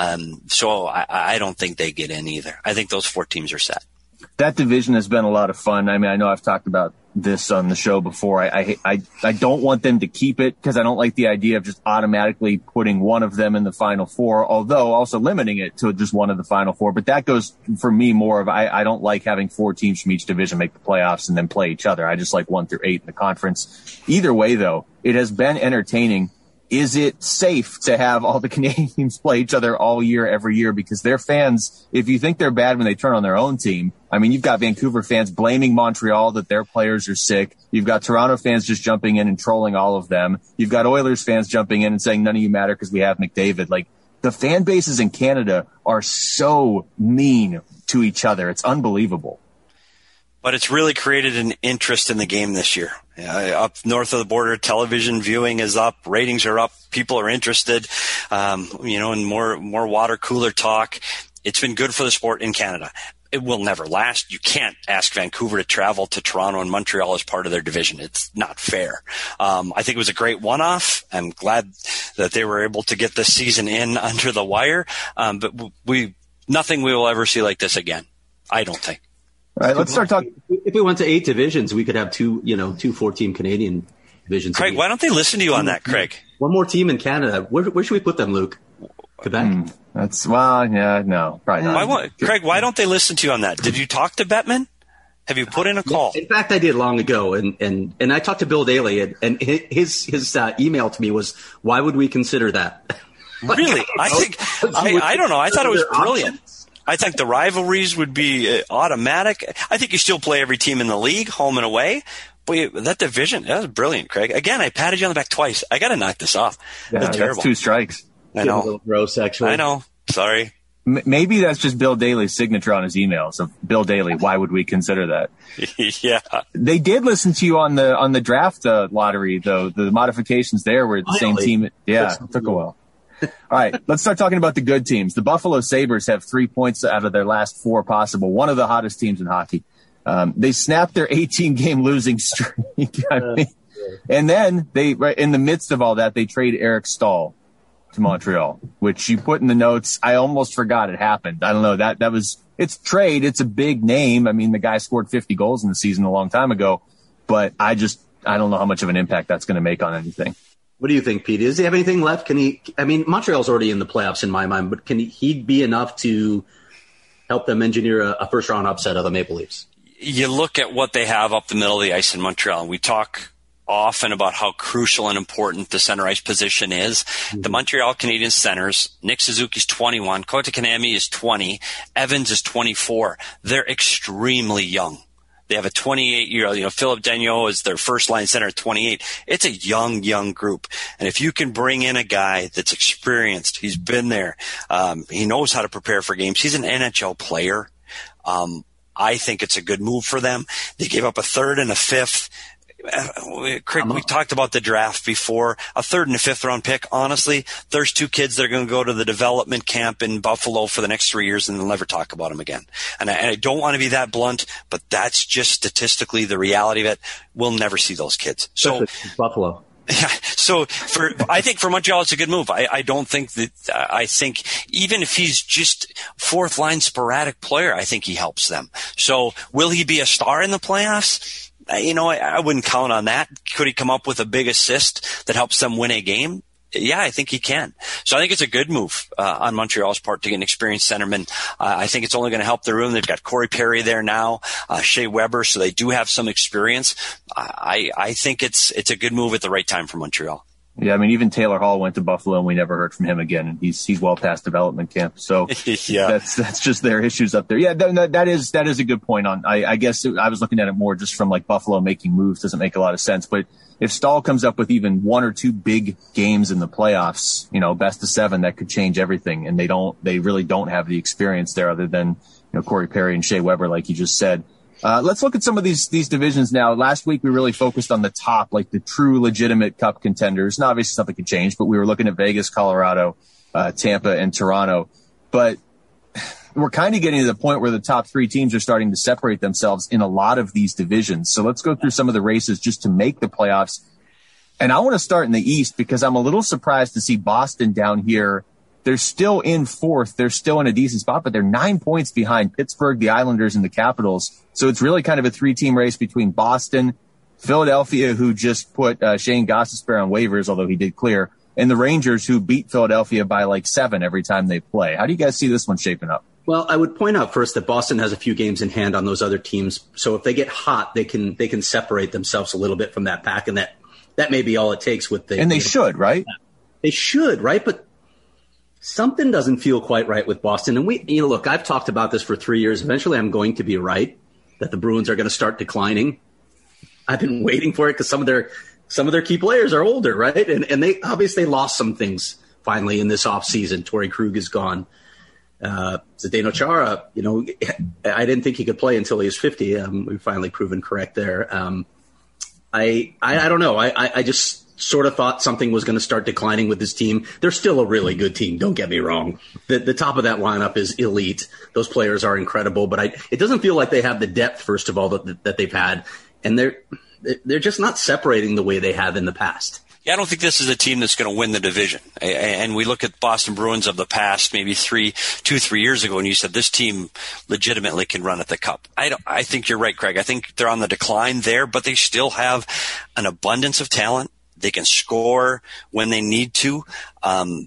So I don't think they get in either. I think those 4 teams are set. That division has been a lot of fun. I mean, I know I've talked about this on the show before. I don't want them to keep it because I don't like the idea of just automatically putting one of them in the Final Four, although also limiting it to just one of the Final Four. But that goes for me more of I don't like having 4 teams from each division make the playoffs and then play each other. I just like 1 through 8 in the conference. Either way, though, it has been entertaining. Is it safe to have all the Canadian teams play each other all year, every year? Because their fans, if you think they're bad when they turn on their own team, I mean, you've got Vancouver fans blaming Montreal that their players are sick. You've got Toronto fans just jumping in and trolling all of them. You've got Oilers fans jumping in and saying none of you matter because we have McDavid. Like, the fan bases in Canada are so mean to each other. It's unbelievable. But it's really created an interest in the game this year. Up north of the border, television viewing is up, ratings are up, people are interested, and more water cooler talk. It's been good for the sport in Canada. It will never last. You can't ask Vancouver to travel to Toronto and Montreal as part of their division. It's not fair. I think it was a great one-off. I'm glad that they were able to get the season in under the wire. But nothing we will ever see like this again. I don't think. All right, let's start talking. If we went to 8 divisions, we could have 2 4-team Canadian divisions. Craig, why don't they listen to you on that, Craig? One more team in Canada. Where should we put them, Luke? Quebec? No, probably not. Craig, why don't they listen to you on that? Did you talk to Bettman? Have you put in a call? In fact, I did long ago, and I talked to Bill Daly, and his email to me was, "Why would we consider that?" Really? I don't know. I thought it was brilliant. I think the rivalries would be automatic. I think you still play every team in the league, home and away. But that division, that was brilliant, Craig. Again, I patted you on the back twice. I got to knock this off. Yeah, that's terrible. That's 2 strikes. I know. A little gross, actually. I know. Sorry. Maybe that's just Bill Daly's signature on his emails of Bill Daly. Why would we consider that? Yeah. They did listen to you on the draft lottery, though. The modifications there were the same team. Yeah, it took a while. All right, let's start talking about the good teams. The Buffalo Sabres have 3 points out of their last 4 possible, one of the hottest teams in hockey. They snapped their 18-game losing streak. And then right in the midst of all that, they trade Eric Staal to Montreal, which you put in the notes. I almost forgot it happened. I don't know. That was it's trade. It's a big name. I mean, the guy scored 50 goals in the season a long time ago, but I don't know how much of an impact that's going to make on anything. What do you think, Pete? Does he have anything left? Montreal's already in the playoffs in my mind, but can he be enough to help them engineer a first-round upset of the Maple Leafs? You look at what they have up the middle of the ice in Montreal. We talk often about how crucial and important the center ice position is. Mm-hmm. The Montreal Canadiens centers, Nick Suzuki's 21, Kotkaniemi is 20, Evans is 24. They're extremely young. They have a 28-year-old, Philip Danault is their first-line center at 28. It's a young group. And if you can bring in a guy that's experienced, he's been there, he knows how to prepare for games, he's an NHL player, I think it's a good move for them. They gave up a third and a fifth. Craig, we talked about the draft before. A third and a fifth round pick. Honestly, there's 2 kids that are going to go to the development camp in Buffalo for the next 3 years and they'll never talk about them again. And I don't want to be that blunt, but that's just statistically the reality of it. We'll never see those kids. So Buffalo. Yeah. So I think for Montreal, it's a good move. I think even if he's just 4th line sporadic player, I think he helps them. So will he be a star in the playoffs? I wouldn't count on that. Could he come up with a big assist that helps them win a game? Yeah, I think he can. So I think it's a good move on Montreal's part to get an experienced centerman. I think it's only going to help their room. They've got Corey Perry there now, Shea Weber, so they do have some experience. I think it's a good move at the right time for Montreal. Yeah, I mean, even Taylor Hall went to Buffalo and we never heard from him again. And he's well past development camp. So yeah, that's just their issues up there. Yeah, that is a good point on, I guess I was looking at it more just from like Buffalo making moves doesn't make a lot of sense. But if Staal comes up with even 1 or 2 big games in the playoffs, best of 7, that could change everything. And they really don't have the experience there other than, Corey Perry and Shea Weber, like you just said. Let's look at some of these divisions now. Last week, we really focused on the top, like the true legitimate cup contenders. And obviously something could change, but we were looking at Vegas, Colorado, Tampa, and Toronto. But we're kind of getting to the point where the top 3 teams are starting to separate themselves in a lot of these divisions. So let's go through some of the races just to make the playoffs. And I want to start in the East because I'm a little surprised to see Boston down here. They're still in 4th. They're still in a decent spot, but they're 9 points behind Pittsburgh, the Islanders, and the Capitals. So it's really kind of a 3-team race between Boston, Philadelphia, who just put Shane Gostisbehere on waivers, although he did clear, and the Rangers, who beat Philadelphia by like 7 every time they play. How do you guys see this one shaping up? Well, I would point out first that Boston has a few games in hand on those other teams. So if they get hot, they can separate themselves a little bit from that pack, and that may be all it takes with the. And they should, right? They should, right? But something doesn't feel quite right with Boston. And look, I've talked about this for 3 years. Eventually I'm going to be right that the Bruins are going to start declining. I've been waiting for it because some of their key players are older, right? And they obviously lost some things finally in this offseason. Torrey Krug is gone. Zdeno Chara, I didn't think he could play until he was 50. We've finally proven correct there. I don't know. I just sort of thought something was going to start declining with this team. They're still a really good team. Don't get me wrong. The top of that lineup is elite. Those players are incredible, but it doesn't feel like they have the depth, first of all, that they've had. And they're just not separating the way they have in the past. Yeah, I don't think this is a team that's going to win the division. And we look at Boston Bruins of the past, maybe 3 years ago, and you said this team legitimately can run at the cup. I think you're right, Craig. I think they're on the decline there, but they still have an abundance of talent. They can score when they need to.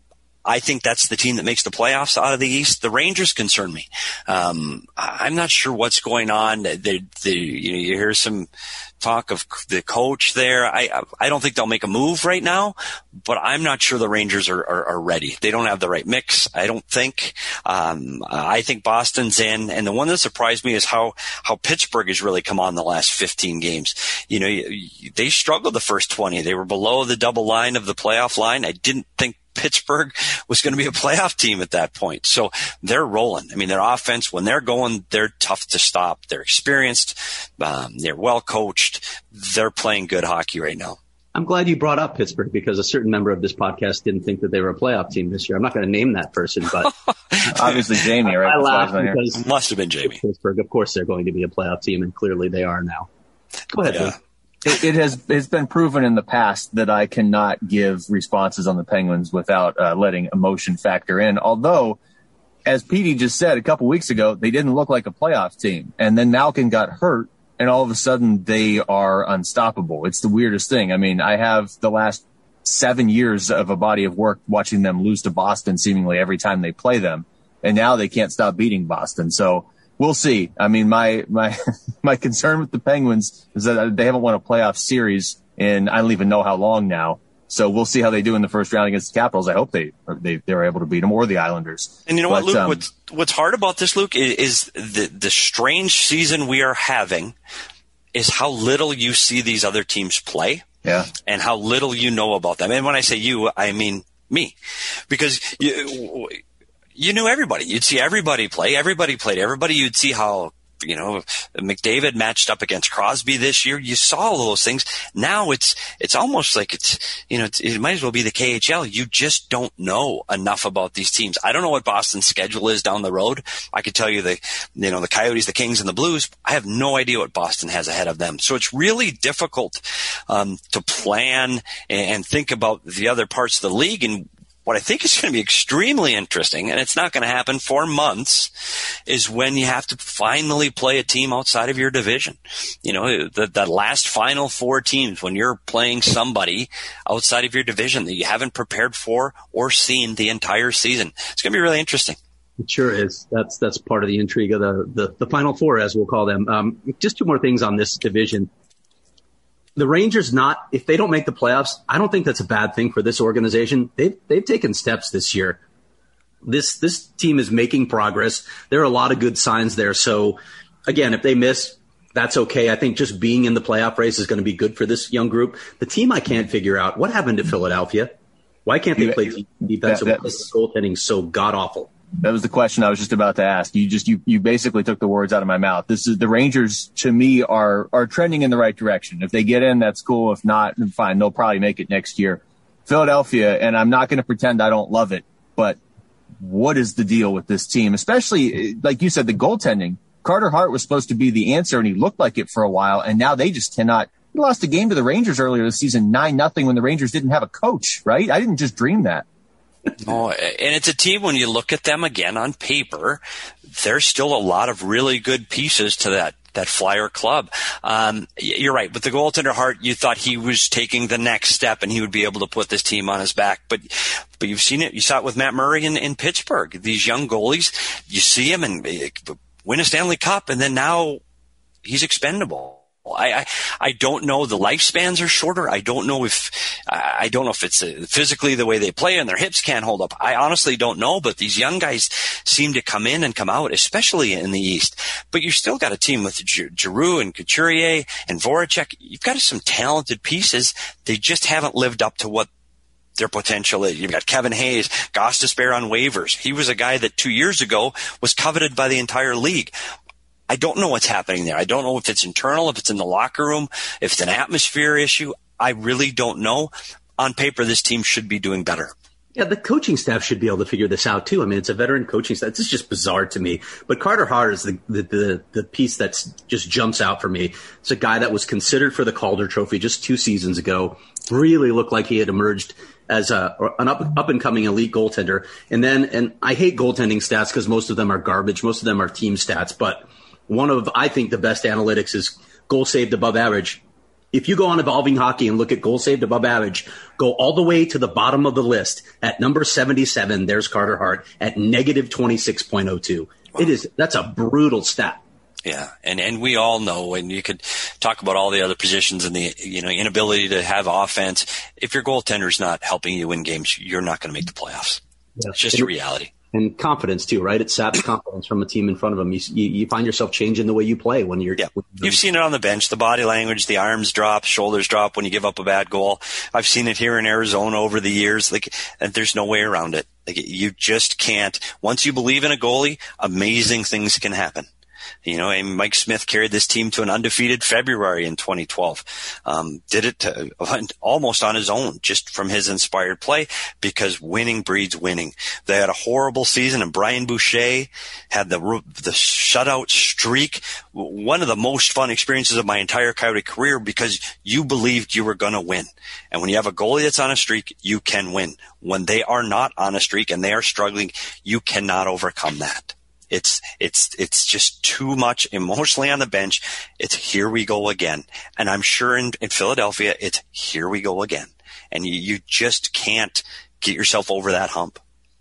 I think that's the team that makes the playoffs out of the East. The Rangers concern me. I'm not sure what's going on. You hear some talk of the coach there. I don't think they'll make a move right now, but I'm not sure the Rangers are ready. They don't have the right mix, I don't think. I think Boston's in, and the one that surprised me is how Pittsburgh has really come on the last 15 games. They struggled the first 20. They were below the double line of the playoff line. I didn't think Pittsburgh was going to be a playoff team at that point. So they're rolling. I mean, their offense, when they're going, they're tough to stop. They're experienced. They're well coached. They're playing good hockey right now. I'm glad you brought up Pittsburgh because a certain member of this podcast didn't think that they were a playoff team this year. I'm not going to name that person, but obviously Jamie, right? I laughed because must have been Jamie. Pittsburgh, of course, they're going to be a playoff team, and clearly they are now. Go ahead. Yeah. It's been proven in the past that I cannot give responses on the Penguins without letting emotion factor in. Although, as Petey just said a couple weeks ago, they didn't look like a playoff team. And then Malkin got hurt, and all of a sudden they are unstoppable. It's the weirdest thing. I mean, I have the last 7 years of a body of work watching them lose to Boston seemingly every time they play them. And now they can't stop beating Boston. So we'll see. I mean, my concern with the Penguins is that they haven't won a playoff series in I don't even know how long now. So we'll see how they do in the first round against the Capitals. I hope they're able to beat them, or the Islanders. And you know what, Luke? What's hard about this, Luke, is the strange season we are having is how little you see these other teams play. Yeah. And how little you know about them. And when I say you, I mean me, because you knew everybody. You'd see everybody play. Everybody played everybody. You'd see how, McDavid matched up against Crosby this year. You saw all those things. Now it's almost like it might as well be the KHL. You just don't know enough about these teams. I don't know what Boston's schedule is down the road. I could tell you the Coyotes, the Kings, and the Blues. I have no idea what Boston has ahead of them. So it's really difficult to plan and think about the other parts of the league. And what I think is going to be extremely interesting, and it's not going to happen for months, is when you have to finally play a team outside of your division. The last final four teams, when you're playing somebody outside of your division that you haven't prepared for or seen the entire season. It's going to be really interesting. It sure is. That's part of the intrigue of the Final Four, as we'll call them. Just two more things on this division. The Rangers if they don't make the playoffs, I don't think that's a bad thing for this organization. They've taken steps this year. This team is making progress. There are a lot of good signs there. So again, if they miss, that's okay. I think just being in the playoff race is going to be good for this young group. The team I can't figure out, what happened to Philadelphia? Why can't they play defense? This goaltending so god awful. That was the question I was just about to ask. You basically took the words out of my mouth. The Rangers, to me, are trending in the right direction. If they get in, that's cool. If not, then fine. They'll probably make it next year. Philadelphia, and I'm not going to pretend I don't love it, but what is the deal with this team? Especially, like you said, the goaltending. Carter Hart was supposed to be the answer, and he looked like it for a while, and now they just cannot. He lost a game to the Rangers earlier this season, 9-0, when the Rangers didn't have a coach, right? I didn't just dream that. Oh, and it's a team, when you look at them again on paper, there's still a lot of really good pieces to that Flyer club. You're right. With the goaltender Hart, you thought he was taking the next step and he would be able to put this team on his back. But you've seen it. You saw it with Matt Murray in Pittsburgh. These young goalies, you see him and win a Stanley Cup, and then now he's expendable. I don't know. The lifespans are shorter. I don't know if it's physically the way they play and their hips can't hold up. I honestly don't know, but these young guys seem to come in and come out, especially in the East. But you still got a team with Giroux and Couturier and Voracek. You've got some talented pieces. They just haven't lived up to what their potential is. You've got Kevin Hayes, Gostisbehere on waivers. He was a guy that 2 years ago was coveted by the entire league. I don't know what's happening there. I don't know if it's internal, if it's in the locker room, if it's an atmosphere issue. I really don't know. On paper, this team should be doing better. Yeah, the coaching staff should be able to figure this out too. I mean, it's a veteran coaching staff. This is just bizarre to me. But Carter Hart is the piece that just jumps out for me. It's a guy that was considered for the Calder Trophy just 2 seasons ago. Really looked like he had emerged as an up and coming elite goaltender. And I hate goaltending stats because most of them are garbage. Most of them are team stats. But one of, I think, the best analytics is goal saved above average. If you go on Evolving Hockey and look at goals saved above average, go all the way to the bottom of the list at number 77. There's Carter Hart at negative 26.02. Wow. That's a brutal stat. Yeah, and we all know, and you could talk about all the other positions and the inability to have offense. If your goaltender's not helping you win games, you're not going to make the playoffs. Yeah. It's just a reality. And confidence too, right? It saps confidence from a team in front of them. You find yourself changing the way you play when you're. Yeah, you've seen it on the bench. The body language, the arms drop, shoulders drop when you give up a bad goal. I've seen it here in Arizona over the years. And there's no way around it. You just can't. Once you believe in a goalie, amazing things can happen. And Mike Smith carried this team to an undefeated February in 2012. Did it almost on his own, just from his inspired play, because winning breeds winning. They had a horrible season, and Brian Boucher had the shutout streak. One of the most fun experiences of my entire Coyote career, because you believed you were going to win. And when you have a goalie that's on a streak, you can win. When they are not on a streak and they are struggling, you cannot overcome that. It's just too much emotionally on the bench. It's here we go again. And I'm sure in Philadelphia, it's here we go again. And you just can't get yourself over that hump.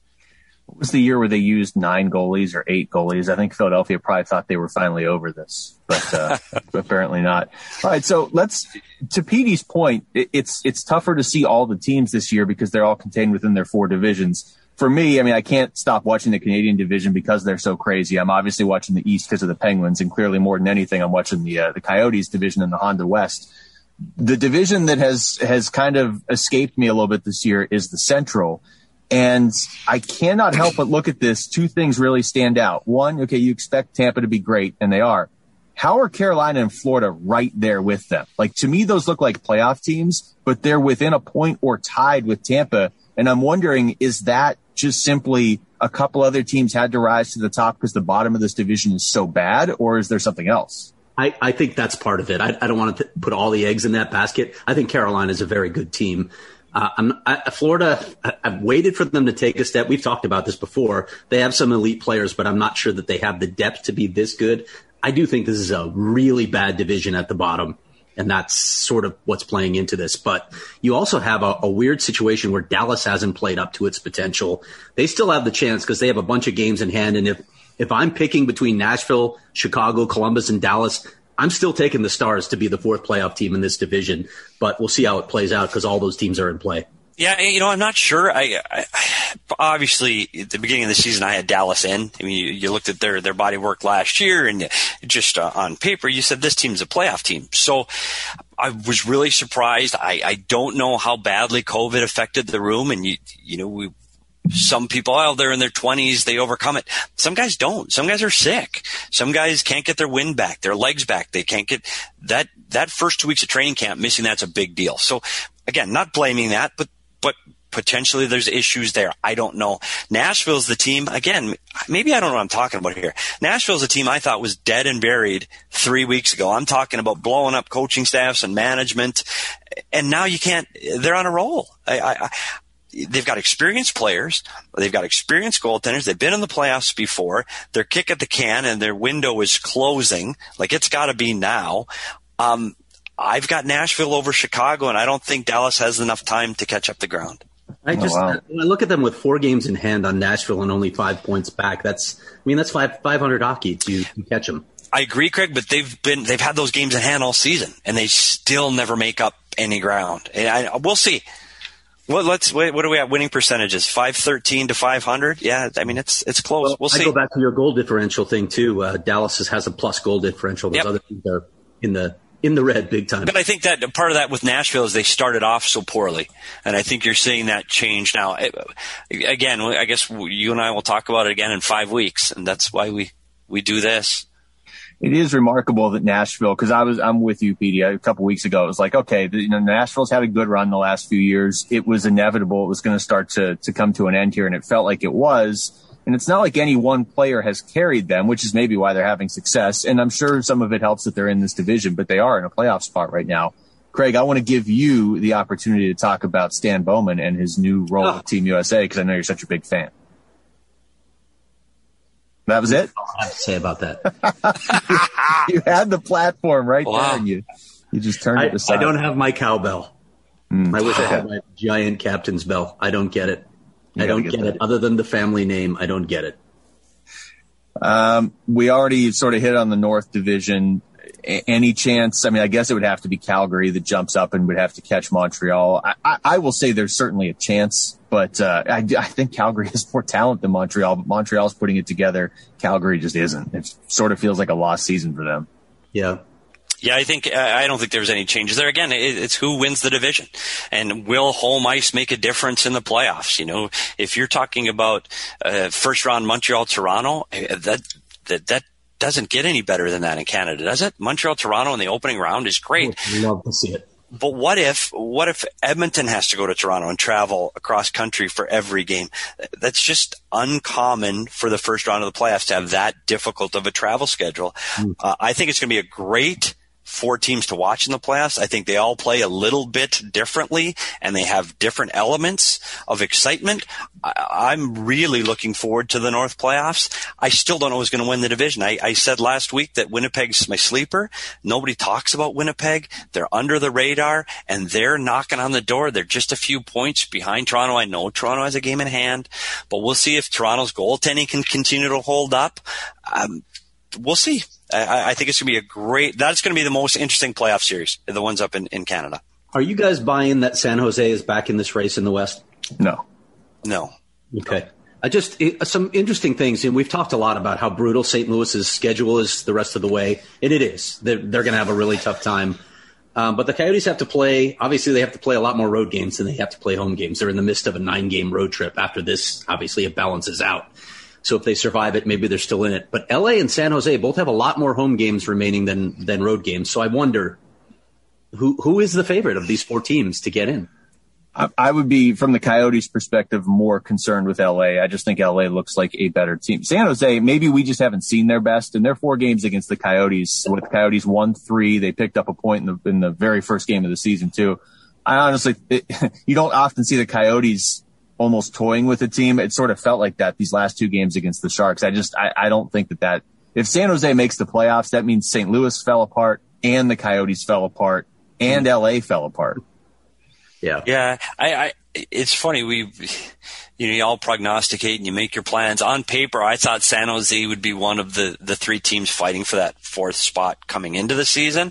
What was the year where they used 9 goalies or 8 goalies? I think Philadelphia probably thought they were finally over this, but apparently not. All right, so to Petey's point, it's tougher to see all the teams this year because they're all contained within their 4 divisions. For me, I can't stop watching the Canadian division because they're so crazy. I'm obviously watching the East because of the Penguins, and clearly more than anything, I'm watching the Coyotes division and the Honda West. The division that has kind of escaped me a little bit this year is the Central. And I cannot help but look at this. 2 things really stand out. One, okay, you expect Tampa to be great, and they are. How are Carolina and Florida right there with them? To me, those look like playoff teams, but they're within a point or tied with Tampa. And I'm wondering, is that just simply a couple other teams had to rise to the top because the bottom of this division is so bad, or is there something else? I think that's part of it. I don't want to put all the eggs in that basket. I think Carolina is a very good team. Florida, I've waited for them to take a step. We've talked about this before. They have some elite players, but I'm not sure that they have the depth to be this good. I do think this is a really bad division at the bottom. And that's sort of what's playing into this. But you also have a weird situation where Dallas hasn't played up to its potential. They still have the chance because they have a bunch of games in hand. And if I'm picking between Nashville, Chicago, Columbus, and Dallas, I'm still taking the Stars to be the 4th playoff team in this division. But we'll see how it plays out because all those teams are in play. Yeah, I'm not sure. I obviously at the beginning of the season I had Dallas in. You looked at their body work last year, and just on paper you said this team's a playoff team. So I was really surprised. I don't know how badly COVID affected the room, and some people out there in their 20s, they overcome it. Some guys don't. Some guys are sick. Some guys can't get their wind back, their legs back. They can't get that first 2 weeks of training camp. Missing that's a big deal. So again, not blaming that, but potentially there's issues there. I don't know. Nashville's the team. Again, maybe I don't know what I'm talking about here. Nashville's a team I thought was dead and buried 3 weeks ago. I'm talking about blowing up coaching staffs and management. And now you can't. They're on a roll. They've got experienced players. They've got experienced goaltenders. They've been in the playoffs before. Their kick at the can and their window is closing. It's got to be now. I've got Nashville over Chicago, and I don't think Dallas has enough time to catch up the ground. When I look at them with 4 games in hand on Nashville and only 5 points back, that's 500 hockey to catch them. I agree, Craig, but they've had those games in hand all season, and they still never make up any ground. And we'll see. What are we at? Winning percentages 513 to 500. Yeah, it's close. We'll see. I go back to your goal differential thing too. Dallas has a plus goal differential. Those other teams are in the red big time. But I think that part of that with Nashville is they started off so poorly, and I think you're seeing that change now. Again, I guess you and I will talk about it again in 5 weeks, and that's why we do this. It is remarkable that Nashville, because I'm with you, Petey, a couple weeks ago. It was like, okay, Nashville's had a good run the last few years. It was inevitable. It was going to start to come to an end here, and it felt like it was. And it's not like any one player has carried them, which is maybe why they're having success. And I'm sure some of it helps that they're in this division, but they are in a playoff spot right now. Craig, I want to give you the opportunity to talk about Stan Bowman and his new role with Team USA, because I know you're such a big fan. That was it? I have to say about that. You had the platform right there, and you You just turned it aside. I don't have my cowbell. I wish I had my giant captain's bell. I don't get it. I don't get it. Other than the family name, I don't get it. We already sort of hit on the North Division. Any chance? I mean, I guess it would have to be Calgary that jumps up and would have to catch Montreal. I will say there's certainly a chance, but I think Calgary has more talent than Montreal, but Montreal's putting it together. Calgary just isn't. It sort of feels like a lost season for them. Yeah. Yeah, I don't think there's any changes there. Again, it's who wins the division, and will home ice make a difference in the playoffs? You know, if you're talking about first round Montreal Toronto, that doesn't get any better than that in Canada, does it? Montreal Toronto in the opening round is great. I'd love to see it. But what if Edmonton has to go to Toronto and travel across country for every game? That's just uncommon for the first round of the playoffs to have that difficult of a travel schedule. I think it's going to be a great 4 teams to watch in the playoffs. I think they all play a little bit differently, and they have different elements of excitement. I'm really looking forward to the North playoffs. I still don't know who's going to win the division. I said last week that Winnipeg's my sleeper. Nobody talks about Winnipeg. They're under the radar, and they're knocking on the door. They're just a few points behind Toronto. I know Toronto has a game in hand, but we'll see if Toronto's goaltending can continue to hold up. We'll see. I think it's going to be that's going to be the most interesting playoff series, the ones up in Canada. Are you guys buying that San Jose is back in this race in the West? No. Okay. Some interesting things. And we've talked a lot about how brutal St. Louis's schedule is the rest of the way. And it is. They're going to have a really tough time. But the Coyotes have to play, obviously they have to play a lot more road games than they have to play home games. They're in the midst of a 9-game road trip. After this, obviously it balances out. So if they survive it, maybe they're still in it. But LA and San Jose both have a lot more home games remaining than road games. So I wonder who is the favorite of these 4 teams to get in? I would be, from the Coyotes' perspective, more concerned with LA. I just think LA looks like a better team. San Jose, maybe we just haven't seen their best. In their 4 games against the Coyotes, with the Coyotes 1-3, they picked up a point in the very first game of the season too. I honestly, you don't often see the Coyotes almost toying with the team. It sort of felt like that these last 2 games against the Sharks. I don't think that if San Jose makes the playoffs, that means St. Louis fell apart and the Coyotes fell apart and LA fell apart. Yeah. It's funny. You all prognosticate and you make your plans. On paper, I thought San Jose would be one of the 3 teams fighting for that 4th spot coming into the season.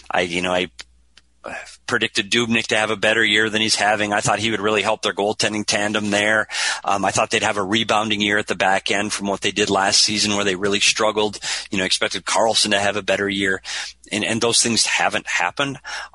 I predicted Dubnyk to have a better year than he's having. I thought he would really help their goaltending tandem there. I thought they'd have a rebounding year at the back end from what they did last season where they really struggled. Expected Karlsson to have a better year, and those things haven't happened.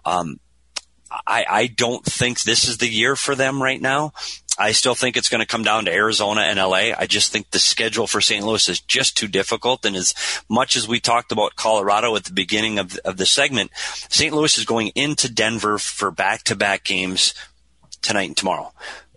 I don't think this is the year for them right now. I still think it's going to come down to Arizona and LA. I just think the schedule for St. Louis is just too difficult. And as much as we talked about Colorado at the beginning of the segment, St. Louis is going into Denver for back-to-back games tonight and tomorrow.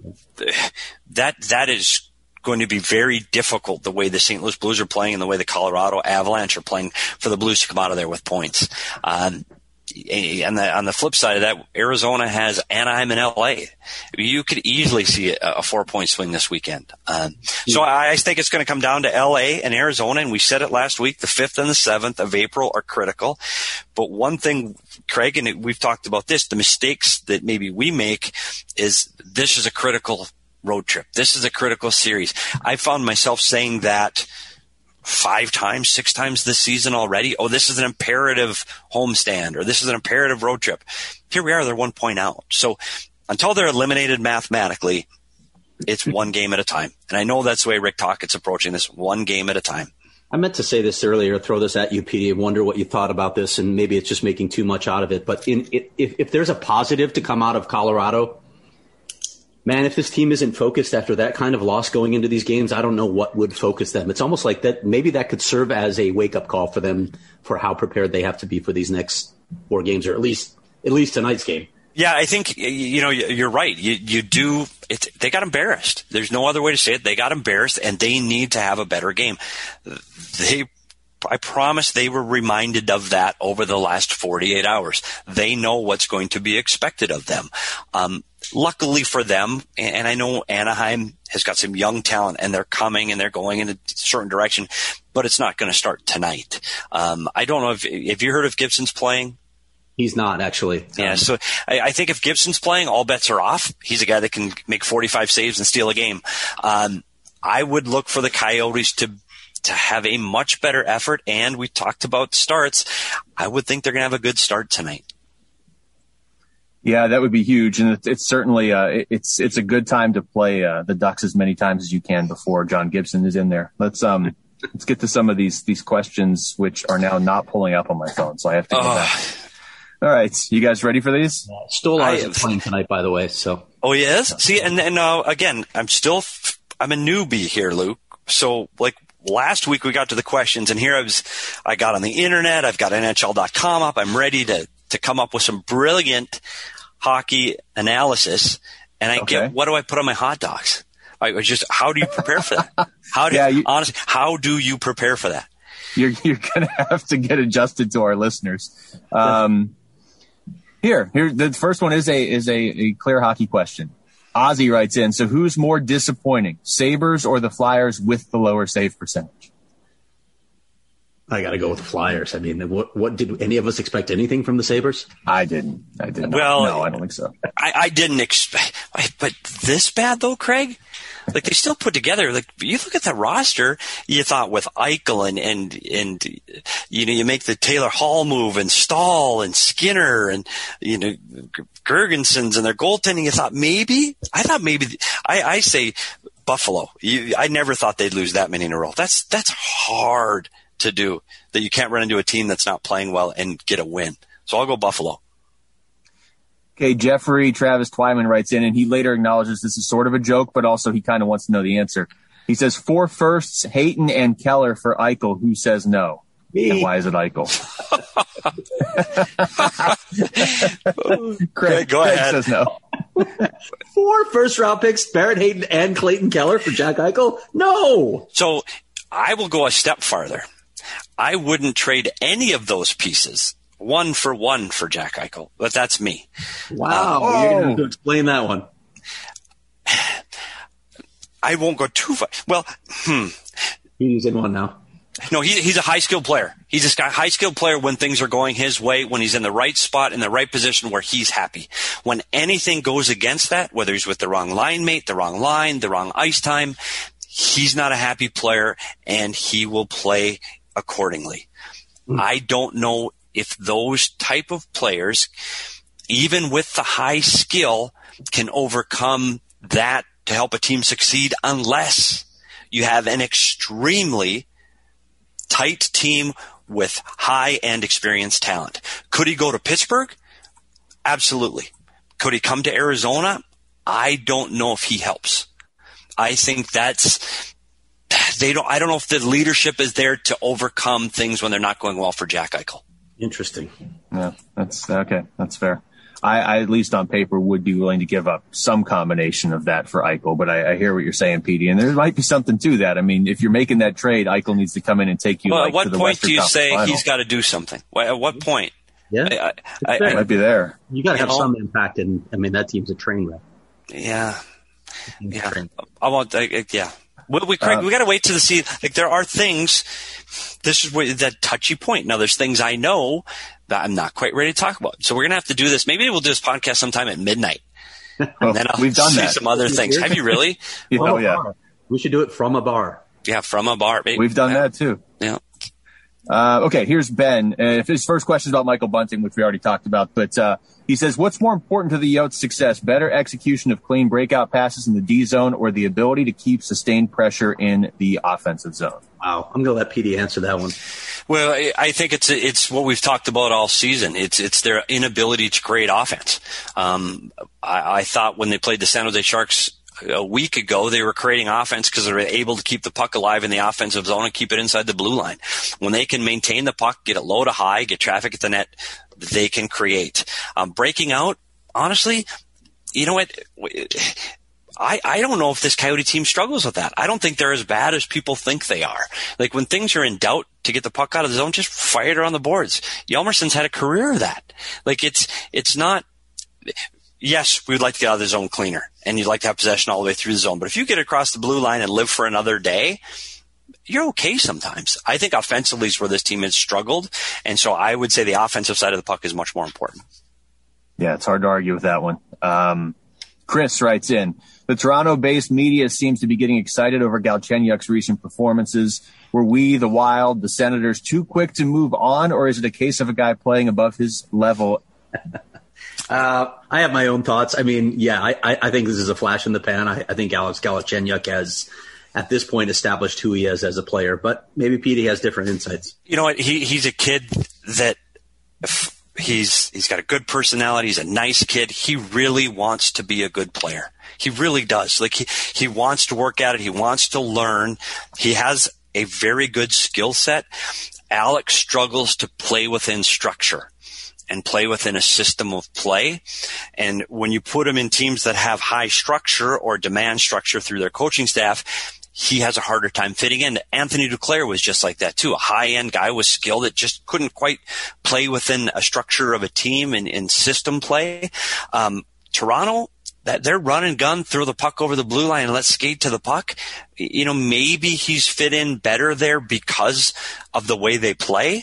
That is going to be very difficult, the way the St. Louis Blues are playing and the way the Colorado Avalanche are playing, for the Blues to come out of there with points. And on the flip side of that, Arizona has Anaheim and LA. You could easily see a 4-point swing this weekend. So I think it's going to come down to LA and Arizona. And we said it last week, the 5th and the 7th of April are critical. But one thing, Craig, and we've talked about this, the mistakes that maybe we make is this is a critical road trip. This is a critical series. I found myself saying that 5 times, 6 times this season already. Oh, this is an imperative homestand, or this is an imperative road trip. Here we are, they're 1 point out. So until they're eliminated mathematically, it's 1 game at a time. And I know that's the way Rick Tocchet's approaching this, 1 game at a time. I meant to say this earlier, throw this at you, PD, and wonder what you thought about this, and maybe it's just making too much out of it. But if there's a positive to come out of Colorado, man, if this team isn't focused after that kind of loss going into these games, I don't know what would focus them. It's almost like that. Maybe that could serve as a wake-up call for them for how prepared they have to be for these next 4 games, or at least tonight's game. Yeah, I think, you're right. You do. They got embarrassed. There's no other way to say it. They got embarrassed, and they need to have a better game. I promise they were reminded of that over the last 48 hours. They know what's going to be expected of them. Luckily for them, and I know Anaheim has got some young talent, and they're coming and they're going in a certain direction, but it's not going to start tonight. I don't know if you heard if Gibson's playing. He's not, actually. Yeah, so I think if Gibson's playing, all bets are off. He's a guy that can make 45 saves and steal a game. I would look for the Coyotes to have a much better effort, and we talked about starts. I would think they're going to have a good start tonight. Yeah, that would be huge, and it's certainly it's a good time to play the Ducks as many times as you can before John Gibson is in there. Let's get to some of these questions, which are now not pulling up on my phone, so I have to go back. All right, you guys ready for these? Stolar is playing tonight, by the way. So. Oh, yes. See, and again, I'm a newbie here, Luke. So, like last week, we got to the questions, and here I got on the internet. I've got NHL.com up. I'm ready to come up with some brilliant hockey analysis, and what do I put on my hot dogs? How do you prepare for that? Honestly, how do you prepare for that? You're going to have to get adjusted to our listeners. Here, the first one is a clear hockey question. Ozzy writes in, so who's more disappointing, Sabres or the Flyers with the lower save percentage? I got to go with the Flyers. I mean, what did any of us expect anything from the Sabres? I didn't. Well, no, I don't think so. I didn't expect, but this bad though, Craig? Like they still put together, like you look at the roster, you thought with Eichel and you make the Taylor Hall move and Stahl and Skinner and, Gergensons and their goaltending, I say Buffalo. I never thought they'd lose that many in a row. That's hard to do, that you can't run into a team that's not playing well and get a win. So I'll go Buffalo. Okay, Jeffrey Travis Twyman writes in, and he later acknowledges this is sort of a joke, but also he kind of wants to know the answer. He says 4 firsts, Hayton and Keller for Eichel. Who says no? Me. And why is it Eichel? Craig, go ahead. Says no. 4 first-round picks, Barrett Hayton and Clayton Keller for Jack Eichel? No. So I will go a step farther. I wouldn't trade any of those pieces 1 for 1 for Jack Eichel, but that's me. Wow, you're going to have to explain that one. I won't go too far. Well, He's in one now. No, he's a high-skilled player. He's a high-skilled player when things are going his way, when he's in the right spot, in the right position where he's happy. When anything goes against that, whether he's with the wrong line mate, the wrong line, the wrong ice time, he's not a happy player, and he will play accordingly. I don't know if those type of players, even with the high skill, can overcome that to help a team succeed unless you have an extremely tight team with high-end experienced talent. Could he go to Pittsburgh? Absolutely. Could he come to Arizona? I don't know if he helps. I think I don't know if the leadership is there to overcome things when they're not going well for Jack Eichel. Interesting. Yeah, that's okay. That's fair. I at least on paper would be willing to give up some combination of that for Eichel, but I hear what you're saying, Petey, and there might be something to that. I mean, if you're making that trade, Eichel needs to come in and take you. Well, at what to the point Western do you Conference say Final. he's got to do something? At what point? Yeah, I might be there. You got to have some impact, and I mean that team's a train wreck. Yeah. I want. Yeah. Craig, we got to wait to see. Like, there are things. This is that touchy point. Now, there's things I know that I'm not quite ready to talk about. So we're gonna have to do this. Maybe we'll do this podcast sometime at midnight. And then we've done see that. some other things. Have you really? Yeah. We should do it from a bar. Yeah, from a bar. Maybe. We've done that too. Yeah. Okay, here's Ben. His first question is about Michael Bunting, which we already talked about. But he says, what's more important to the Yotes' success, better execution of clean breakout passes in the D zone or the ability to keep sustained pressure in the offensive zone? Wow. I'm going to let PD answer that one. Well, I think it's what we've talked about all season. It's their inability to create offense. I thought when they played the San Jose Sharks a week ago, they were creating offense because they were able to keep the puck alive in the offensive zone and keep it inside the blue line. When they can maintain the puck, get it low to high, get traffic at the net, they can create. Breaking out, honestly, you know what? I don't know if this Coyote team struggles with that. I don't think they're as bad as people think they are. Like, when things are in doubt to get the puck out of the zone, just fire it around the boards. Yelmerson's had a career of that. Like, it's not – yes, we would like to get out of the zone cleaner, and you'd like to have possession all the way through the zone. But if you get across the blue line and live for another day, you're okay sometimes. I think offensively is where this team has struggled. And so I would say the offensive side of the puck is much more important. Yeah, it's hard to argue with that one. Chris writes in, the Toronto-based media seems to be getting excited over Galchenyuk's recent performances. Were we, the Wild, the Senators, too quick to move on, or is it a case of a guy playing above his level? I have my own thoughts. I mean, yeah, I think this is a flash in the pan. I think Alex Galchenyuk has, at this point, established who he is as a player. But maybe Petey has different insights. You know what? He's a kid that he's got a good personality. He's a nice kid. He really wants to be a good player. He really does. Like he wants to work at it. He wants to learn. He has a very good skill set. Alex struggles to play within structure and play within a system of play. And when you put him in teams that have high structure or demand structure through their coaching staff, he has a harder time fitting in. Anthony Duclair was just like that too. A high-end guy with skill that just couldn't quite play within a structure of a team and in system play. Toronto, that they're run and gun, throw the puck over the blue line and let's skate to the puck. You know, maybe he's fit in better there because of the way they play.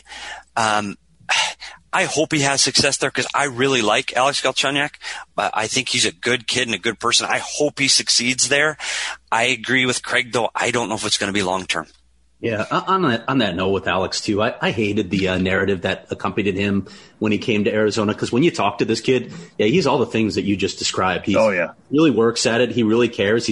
I hope he has success there because I really like Alex Galchenyuk. I think he's a good kid and a good person. I hope he succeeds there. I agree with Craig, though. I don't know if it's going to be long-term. Yeah, on that note with Alex, too, I hated the narrative that accompanied him when he came to Arizona because when you talk to this kid, yeah, he's all the things that you just described. He really works at it. He really cares.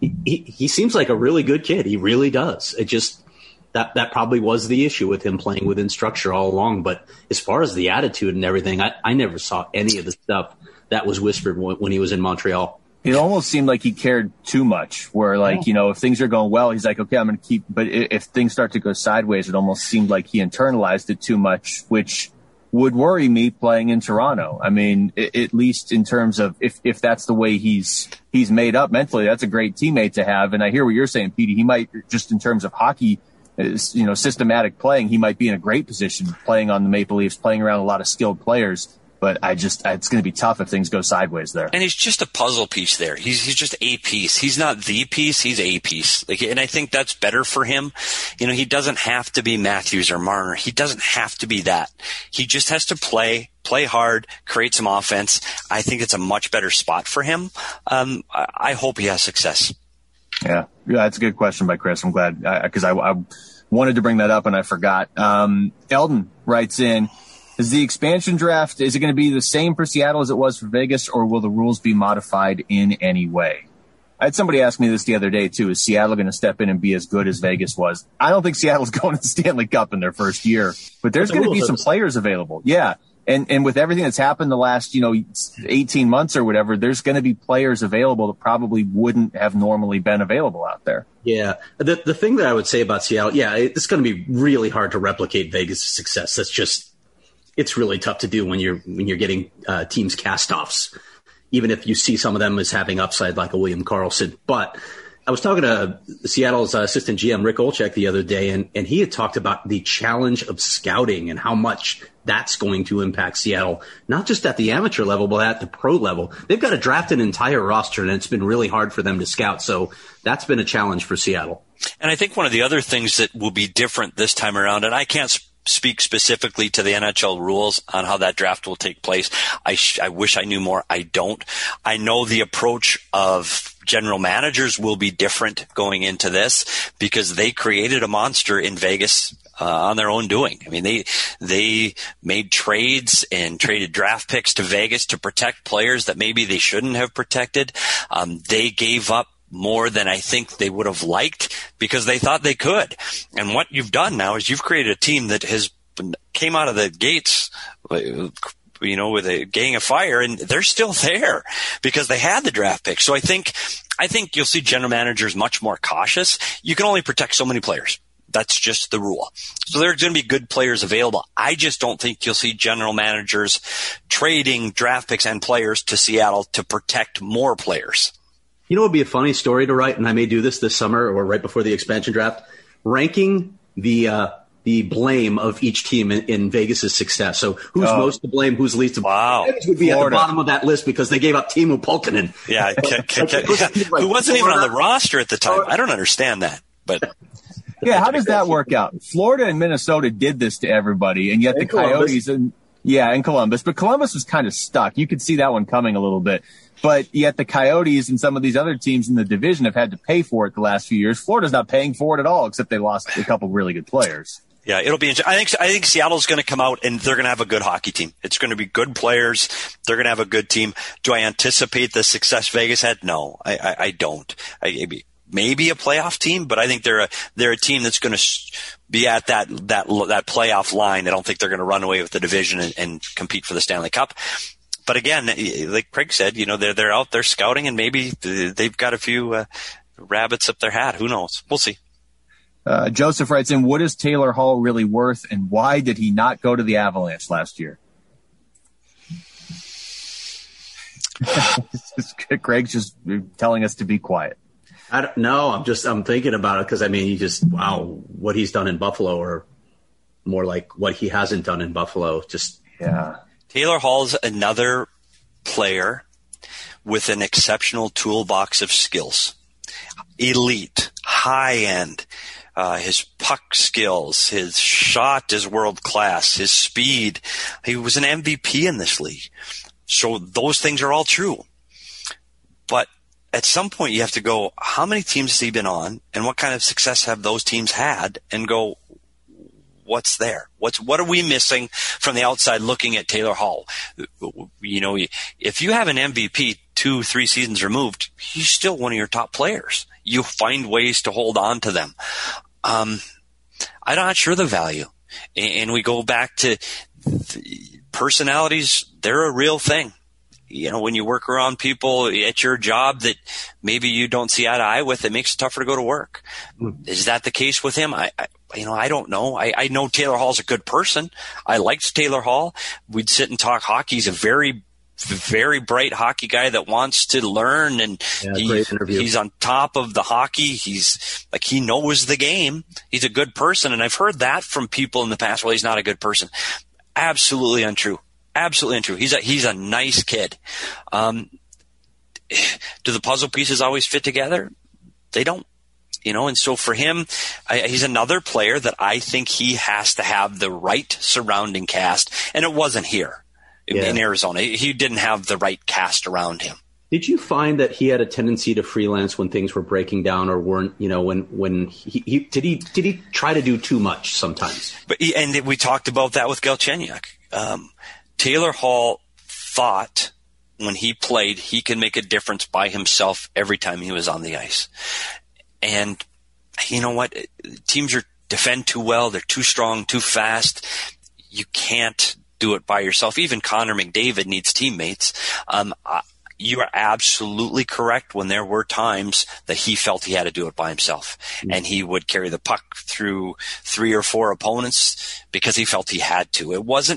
He seems like a really good kid. He really does. It just that probably was the issue with him playing within structure all along. But as far as the attitude and everything, I never saw any of the stuff that was whispered when he was in Montreal. It almost seemed like he cared too much where like, you know, if things are going well, he's like, okay, I'm going to keep, but if things start to go sideways, it almost seemed like he internalized it too much, which would worry me playing in Toronto. I mean, at least in terms of if that's the way he's made up mentally, that's a great teammate to have. And I hear what you're saying, Petey. He might just in terms of hockey, you know, systematic playing, he might be in a great position playing on the Maple Leafs, playing around a lot of skilled players. But it's going to be tough if things go sideways there. And he's just a puzzle piece there. He's just a piece. He's not the piece. He's a piece. And I think that's better for him. You know, he doesn't have to be Matthews or Marner. He doesn't have to be that. He just has to play hard, create some offense. I think it's a much better spot for him. I hope he has success. Yeah, that's a good question by Chris. I'm glad because I wanted to bring that up and I forgot. Eldon writes in, is the expansion draft, is it going to be the same for Seattle as it was for Vegas, or will the rules be modified in any way? I had somebody ask me this the other day, too. Is Seattle going to step in and be as good as Vegas was? I don't think Seattle's going to the Stanley Cup in their first year, but there's going to be some players available. Yeah. And with everything that's happened the last, 18 months or whatever, there's going to be players available that probably wouldn't have normally been available out there. Yeah. The thing that I would say about Seattle, yeah, it's going to be really hard to replicate Vegas' success. That's just, it's really tough to do when you're getting teams cast-offs, even if you see some of them as having upside like a William Karlsson. But I was talking to Seattle's assistant GM, Rick Olczyk, the other day, and he had talked about the challenge of scouting and how much that's going to impact Seattle, not just at the amateur level, but at the pro level. They've got to draft an entire roster, and it's been really hard for them to scout. So that's been a challenge for Seattle. And I think one of the other things that will be different this time around, and I can't speak specifically to the NHL rules on how that draft will take place. I wish I knew more. I don't. I know the approach of general managers will be different going into this because they created a monster in Vegas on their own doing. I mean, they made trades and traded draft picks to Vegas to protect players that maybe they shouldn't have protected. They gave up more than I think they would have liked because they thought they could. And what you've done now is you've created a team that came out of the gates, with a gang of fire, and they're still there because they had the draft pick. So I think you'll see general managers much more cautious. You can only protect so many players. That's just the rule. So there are going to be good players available. I just don't think you'll see general managers trading draft picks and players to Seattle to protect more players. You know what would be a funny story to write, and I may do this summer or right before the expansion draft, ranking the blame of each team in Vegas' success. So who's most to blame, who's least to blame? Wow. Vegas would be Florida at the bottom of that list because they gave up Timo Pulkkinen. Yeah, who wasn't even on the roster at the time. I don't understand that, but Yeah, how does that work out? Florida and Minnesota did this to everybody, and yet the Coyotes and Columbus. But Columbus was kind of stuck. You could see that one coming a little bit. But yet the Coyotes and some of these other teams in the division have had to pay for it the last few years. Florida's not paying for it at all, except they lost a couple really good players. Yeah, it'll be interesting. I think Seattle's going to come out and they're going to have a good hockey team. It's going to be good players. They're going to have a good team. Do I anticipate the success Vegas had? No, I don't. Maybe a playoff team, but I think they're a team that's going to be at that playoff line. I don't think they're going to run away with the division and compete for the Stanley Cup. But again, like Craig said, they're out there scouting, and maybe they've got a few rabbits up their hat. Who knows? We'll see. Joseph writes in, what is Taylor Hall really worth, and why did he not go to the Avalanche last year? Craig's just telling us to be quiet. I don't know. I'm thinking about it because, what he's done in Buffalo, or more like what he hasn't done in Buffalo. Taylor Hall's another player with an exceptional toolbox of skills. Elite, high-end. His puck skills, his shot is world class, his speed. He was an MVP in this league. So those things are all true. But at some point you have to go, how many teams has he been on, and what kind of success have those teams had, and go, what's there? What are we missing from the outside looking at Taylor Hall? If you have an MVP 2-3 seasons removed, he's still one of your top players. You find ways to hold on to them. I'm not sure the value. And we go back to personalities. They're a real thing. When you work around people at your job that maybe you don't see eye to eye with, it makes it tougher to go to work. Is that the case with him? I don't know. I know Taylor Hall's a good person. I liked Taylor Hall. We'd sit and talk hockey. He's a very, very bright hockey guy that wants to learn, and he's on top of the hockey. He knows the game. He's a good person. And I've heard that from people in the past. Well, he's not a good person. Absolutely untrue. Absolutely untrue. He's a nice kid. Do the puzzle pieces always fit together? They don't. And so for him, he's another player that I think he has to have the right surrounding cast, and it wasn't here in Arizona. He didn't have the right cast around him. Did you find that he had a tendency to freelance when things were breaking down, or weren't? When he did he try to do too much sometimes? And we talked about that with Galchenyuk. Taylor Hall thought when he played he could make a difference by himself every time he was on the ice. And you know what? Teams defend too well. They're too strong, too fast. You can't do it by yourself. Even Connor McDavid needs teammates. You are absolutely correct when there were times that he felt he had to do it by himself. And he would carry the puck through 3 or 4 opponents because he felt he had to.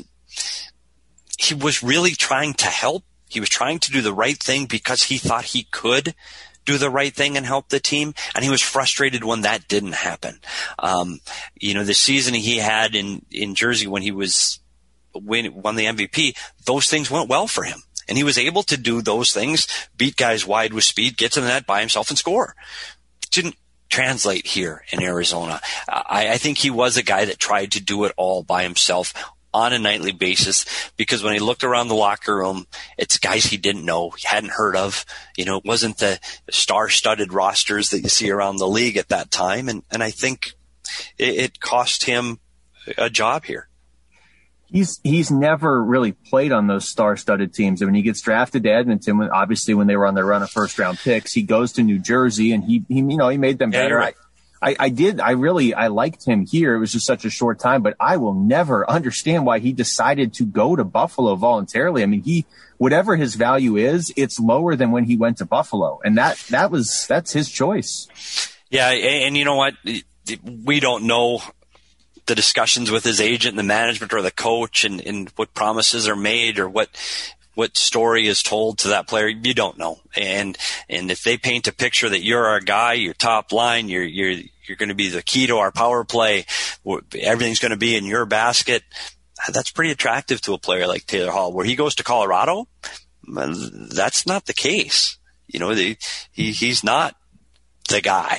He was really trying to help. He was trying to do the right thing because he thought he could do the right thing and help the team. And he was frustrated when that didn't happen. The season he had in Jersey when he won the MVP, those things went well for him. And he was able to do those things, beat guys wide with speed, get to the net by himself and score. It didn't translate here in Arizona. I think he was a guy that tried to do it all by himself on a nightly basis, because when he looked around the locker room, it's guys he didn't know, he hadn't heard of. It wasn't the star-studded rosters that you see around the league at that time. And I think it cost him a job here. He's never really played on those star-studded teams. I mean, he gets drafted to Edmonton when they were on their run of first-round picks. He goes to New Jersey, and he made them better. Right. I liked him here. It was just such a short time, but I will never understand why he decided to go to Buffalo voluntarily. I mean, whatever his value is, it's lower than when he went to Buffalo, and that's his choice. Yeah, and you know what? We don't know the discussions with his agent and the management or the coach and what promises are made or what story is told to that player. You don't know. And if they paint a picture that you're our guy, your top line, you're going to be the key to our power play, everything's going to be in your basket, that's pretty attractive to a player like Taylor Hall. Where he goes to Colorado, that's not the case. He's not the guy.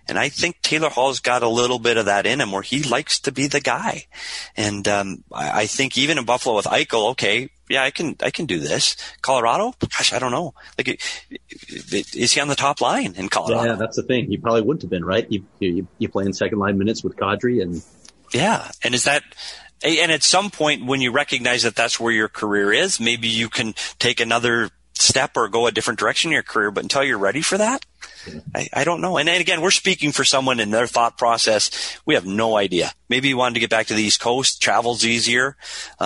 And I think Taylor Hall's got a little bit of that in him where he likes to be the guy. And I think even in Buffalo with Eichel, okay, yeah, I can do this. Colorado, gosh, I don't know. Like, is he on the top line in Colorado? Yeah, that's the thing. He probably wouldn't have been, right? You play in second line minutes with Kadri and. Yeah. And and at some point when you recognize that that's where your career is, maybe you can take another step or go a different direction in your career. But until you're ready for that, I don't know. And again, we're speaking for someone in their thought process. We have no idea. Maybe he wanted to get back to the East Coast. Travel's easier.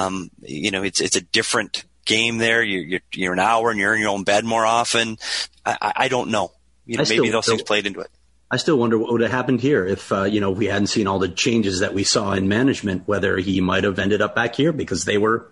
It's a different game there. You're an hour and you're in your own bed more often. I don't know. Maybe those things played into it. I still wonder what would have happened here if, we hadn't seen all the changes that we saw in management, whether he might have ended up back here because they were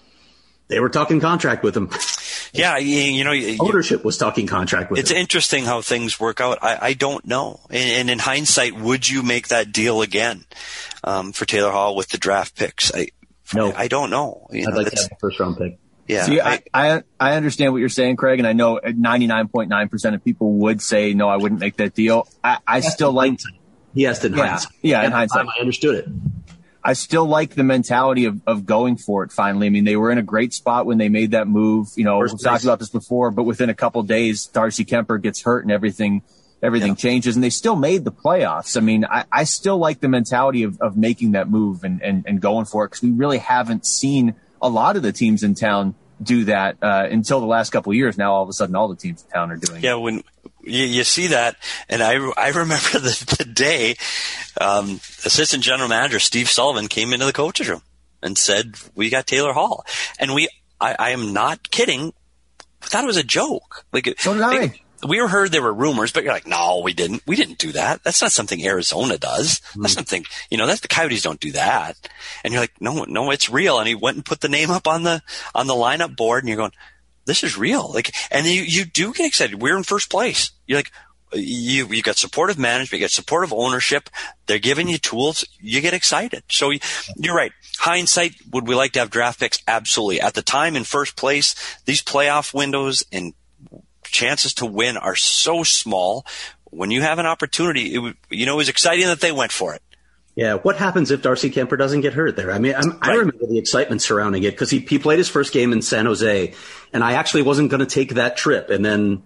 talking contract with him. Yeah, ownership was talking contract with him. It's interesting how things work out. I don't know. And in hindsight, would you make that deal again for Taylor Hall with the draft picks? No. I don't know. I'd like to have a first-round pick. Yeah. See, I understand what you're saying, Craig, and I know 99.9% of people would say, no, I wouldn't make that deal. I still like – He asked in hindsight. Yeah, in hindsight. I understood it. I still like the mentality of going for it finally. I mean, they were in a great spot when they made that move. We've talked about this before, but within a couple of days, Darcy Kemper gets hurt and everything changes, and they still made the playoffs. I mean, I still like the mentality of making that move and going for it because we really haven't seen a lot of the teams in town do that until the last couple of years. Now, all of a sudden, all the teams in town are doing it. Yeah, when you see that, and I remember the day assistant general manager Steve Sullivan came into the coach's room and said, we got Taylor Hall. And I am not kidding, I thought it was a joke. Like, so did I. We heard there were rumors, but you're like, no, we didn't. We didn't do that. That's not something Arizona does. That's something, that's the Coyotes don't do that. And you're like, no, it's real. And he went and put the name up on the lineup board, and you're going, this is real. Like, and you do get excited. We're in first place. You're like, you got supportive management, you got supportive ownership. They're giving you tools. You get excited. So you're right. Hindsight, would we like to have draft picks? Absolutely. At the time in first place, these playoff windows and chances to win are so small. When you have an opportunity, it was exciting that they went for it. Yeah. What happens if Darcy Kemper doesn't get hurt there? I mean, I remember the excitement surrounding it because he played his first game in San Jose, and I actually wasn't going to take that trip. And then,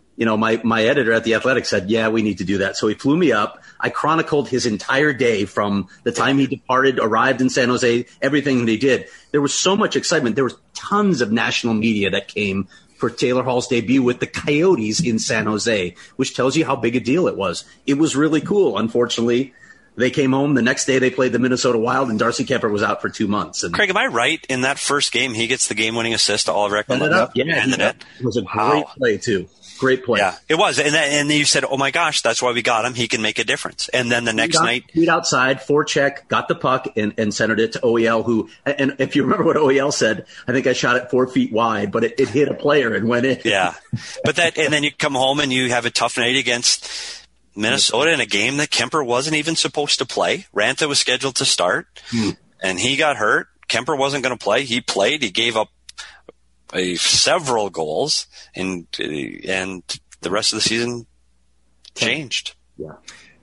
my editor at The Athletic said, yeah, we need to do that. So he flew me up. I chronicled his entire day from the time he departed, arrived in San Jose, everything they did. There was so much excitement. There was tons of national media that came for Taylor Hall's debut with the Coyotes in San Jose, which tells you how big a deal it was. It was really cool. Unfortunately, they came home. The next day they played the Minnesota Wild, and Darcy Kemper was out for 2 months. And Craig, am I right? In that first game, he gets the game-winning assist to Oliver Ekman. Yeah, it was a great play, too. Great play. Yeah, it was. And then you said, oh, my gosh, that's why we got him. He can make a difference. And then the next night. Feet outside, forecheck, got the puck, and centered it to OEL, who – and if you remember what OEL said, I think I shot it 4 feet wide, but it hit a player and went in. Yeah. And then you come home and you have a tough night against Minnesota in a game that Kemper wasn't even supposed to play. Ranta was scheduled to start, and he got hurt. Kemper wasn't going to play. He played. He gave up several goals, and the rest of the season changed. Yeah.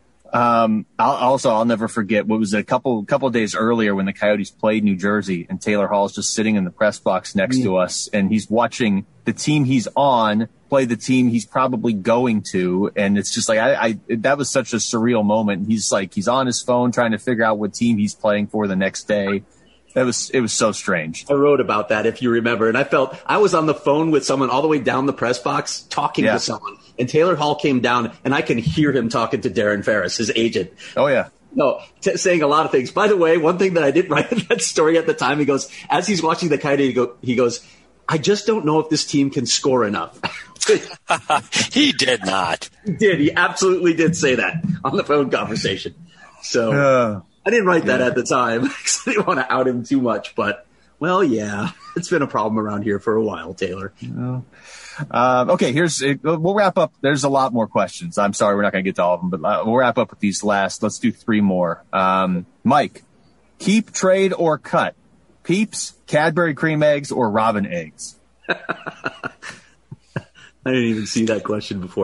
I'll never forget what was it, a couple of days earlier when the Coyotes played New Jersey, and Taylor Hall's just sitting in the press box next to us, and he's watching the team he's on play the team he's probably going to, and it's just like that was such a surreal moment. He's on his phone trying to figure out what team he's playing for the next day. It was so strange. I wrote about that, if you remember, and I felt I was on the phone with someone all the way down the press box talking to someone, and Taylor Hall came down, and I can hear him talking to Darren Ferris, his agent. Oh, yeah. No, saying a lot of things. By the way, one thing that I didn't write in that story at the time, he goes, as he's watching the Coyotes, he goes, I just don't know if this team can score enough. He did not. He did. He absolutely did say that on the phone conversation. So I didn't write that at the time because I didn't want to out him too much. But, well, yeah, it's been a problem around here for a while, Taylor. Okay, we'll wrap up. There's a lot more questions. I'm sorry we're not going to get to all of them, but we'll wrap up with these last. Let's do 3 more. Mike, keep, trade, or cut? Peeps, Cadbury cream eggs, or Robin eggs? I didn't even see that question before.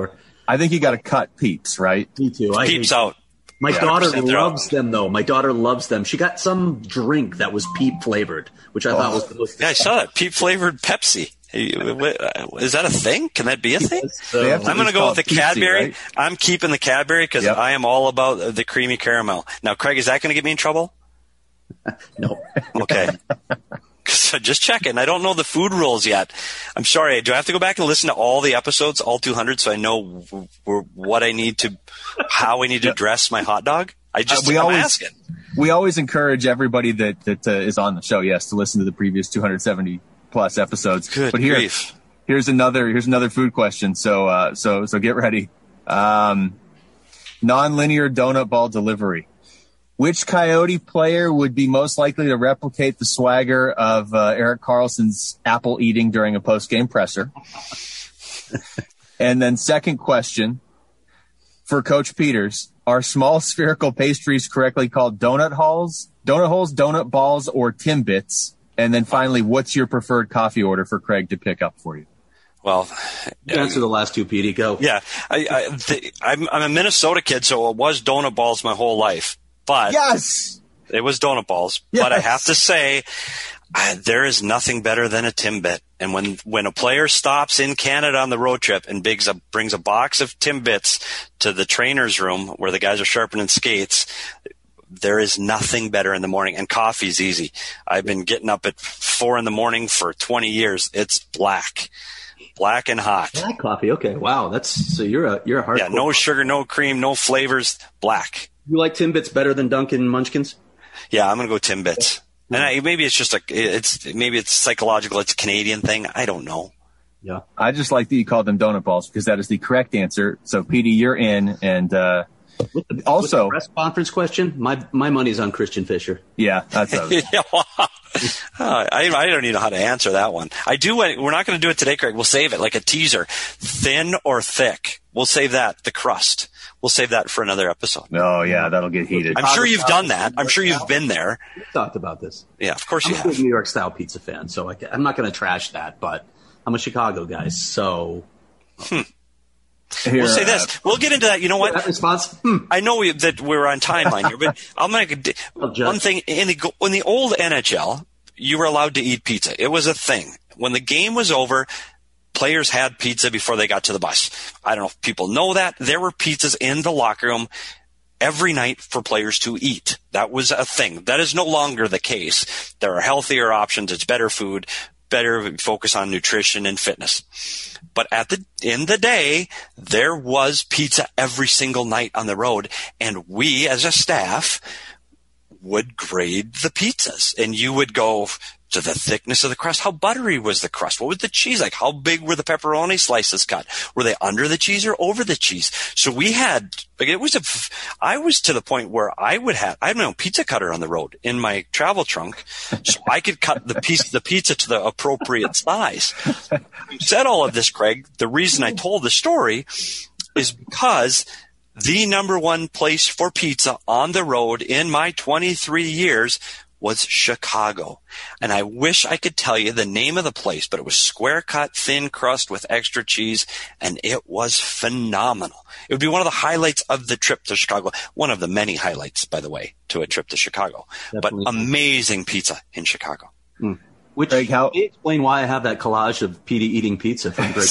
I think you got to cut Peeps, right? Me too. Peeps out. My daughter 100% loves them, though. My daughter loves them. She got some drink that was Peep flavored, which I thought was the most. Yeah, I saw that. Peep flavored Pepsi. Is that a thing? Can that be a thing? I'm going to go with the Cadbury. Right? I'm keeping the Cadbury because I am all about the creamy caramel. Now, Craig, is that going to get me in trouble? No. Okay. So just checking. I don't know the food rules yet. I'm sorry. Do I have to go back and listen to all the episodes, all 200, so I know what I need to, how I need to dress my hot dog? I'm asking. We always encourage everybody that is on the show, yes, to listen to the previous 270 plus episodes. Good but grief. Here's another food question. So get ready. Nonlinear donut ball delivery. Which Coyote player would be most likely to replicate the swagger of Erik Karlsson's apple eating during a post-game presser? And then second question for Coach Peters, are small spherical pastries correctly called donut holes, donut balls, or Timbits? And then finally, what's your preferred coffee order for Craig to pick up for you? Well, answer the last two, Petey. Go. Yeah. I'm a Minnesota kid, so it was donut balls my whole life. But yes, it was donut balls. Yes. But I have to say, there is nothing better than a Timbit. And when a player stops in Canada on the road trip and brings a box of Timbits to the trainer's room where the guys are sharpening skates, there is nothing better in the morning. And coffee's easy. I've been getting up at 4 a.m. for 20 years. It's black and hot. Black coffee. Okay. Wow. So you're a hardcore. Yeah. No sugar, no cream, no flavors. Black. You like Timbits better than Dunkin' Munchkins? Yeah, I'm gonna go Timbits. And maybe it's just maybe it's psychological. It's a Canadian thing. I don't know. Yeah. I just like that you called them donut balls because that is the correct answer. So, Petey, you're in. And with the press conference question, my money's on Christian Fisher. Yeah, that's yeah, well, I don't even know how to answer that one. I do. We're not going to do it today, Craig. We'll save it like a teaser. Thin or thick? We'll save that. The crust. We'll save that for another episode. Oh, yeah, that'll get heated. I'm sure you've done that. I'm sure you've been there. We've talked about this. Yeah, of course you have. I'm a big New York style pizza fan, so I'm not going to trash that, but I'm a Chicago guy, so. Here, we'll say this. We'll get into that. You know what? That response? I know that we're on timeline here, but I'll make one thing. In the old NHL, you were allowed to eat pizza. It was a thing. When the game was over, players had pizza before they got to the bus. I don't know if people know that. There were pizzas in the locker room every night for players to eat. That was a thing. That is no longer the case. There are healthier options. It's better food, better focus on nutrition and fitness. But in the day, there was pizza every single night on the road, and we as a staff would grade the pizzas, and you would go to the thickness of the crust. How buttery was the crust? What was the cheese like? How big were the pepperoni slices cut? Were they under the cheese or over the cheese? So we had, I was to the point where I had my own pizza cutter on the road in my travel trunk, so I could cut the pizza to the appropriate size. You said all of this, Craig. The reason I told the story is because the number one place for pizza on the road in my 23 years was Chicago. And I wish I could tell you the name of the place, but it was square cut, thin crust with extra cheese, and it was phenomenal. It would be one of the highlights of the trip to Chicago. One of the many highlights, by the way, to a trip to Chicago. Definitely. But amazing pizza in Chicago. Mm. Which may explain why I have that collage of Petey eating pizza from Greg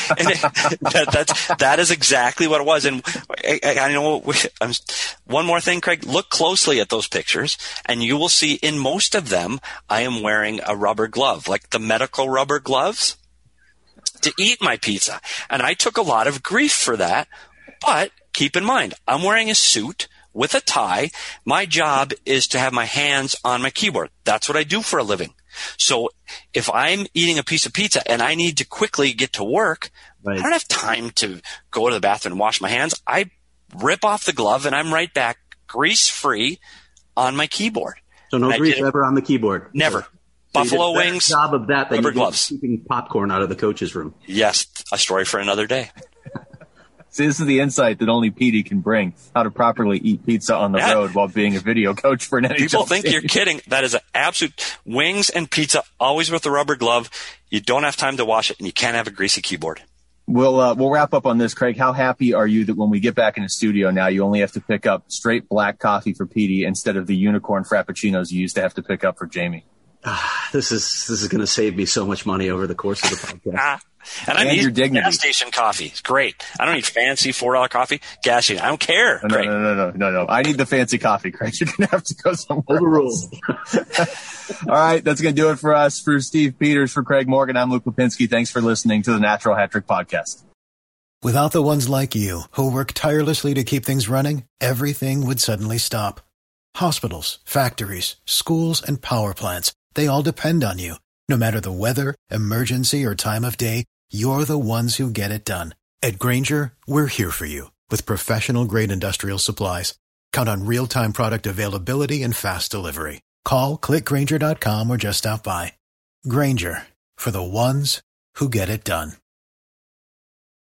that is exactly what it was. And I know one more thing, Craig, look closely at those pictures and you will see in most of them, I am wearing a rubber glove, like the medical rubber gloves to eat my pizza. And I took a lot of grief for that. But keep in mind, I'm wearing a suit with a tie. My job is to have my hands on my keyboard. That's what I do for a living. So if I'm eating a piece of pizza and I need to quickly get to work, right, I don't have time to go to the bathroom and wash my hands. I rip off the glove and I'm right back grease-free on my keyboard. So no grease ever on the keyboard? Never. So Buffalo wings, job of that rubber gloves. Keeping popcorn out of the coach's room. Yes, a story for another day. See, this is the insight that only Petey can bring, how to properly eat pizza on the road while being a video coach for an NHL People think team. You're kidding. That is an absolute wings and pizza, always with the rubber glove. You don't have time to wash it, and you can't have a greasy keyboard. We'll wrap up on this, Craig. How happy are you that when we get back in the studio now, you only have to pick up straight black coffee for Petey instead of the unicorn frappuccinos you used to have to pick up for Jamie? This is going to save me so much money over the course of the podcast. And I need your gas station coffee. It's great. I don't need fancy $4 coffee. Gas station. I don't care. No. I need the fancy coffee, Craig. You're going to have to go somewhere else. All right. That's going to do it for us. For Steve Peters, for Craig Morgan, I'm Luke Lipinski. Thanks for listening to the Natural Hat Trick Podcast. Without the ones like you who work tirelessly to keep things running, everything would suddenly stop. Hospitals, factories, schools, and power plants, they all depend on you. No matter the weather, emergency, or time of day, you're the ones who get it done. At Grainger, we're here for you with professional-grade industrial supplies. Count on real-time product availability and fast delivery. Call, click Grainger.com, or just stop by. Grainger, for the ones who get it done.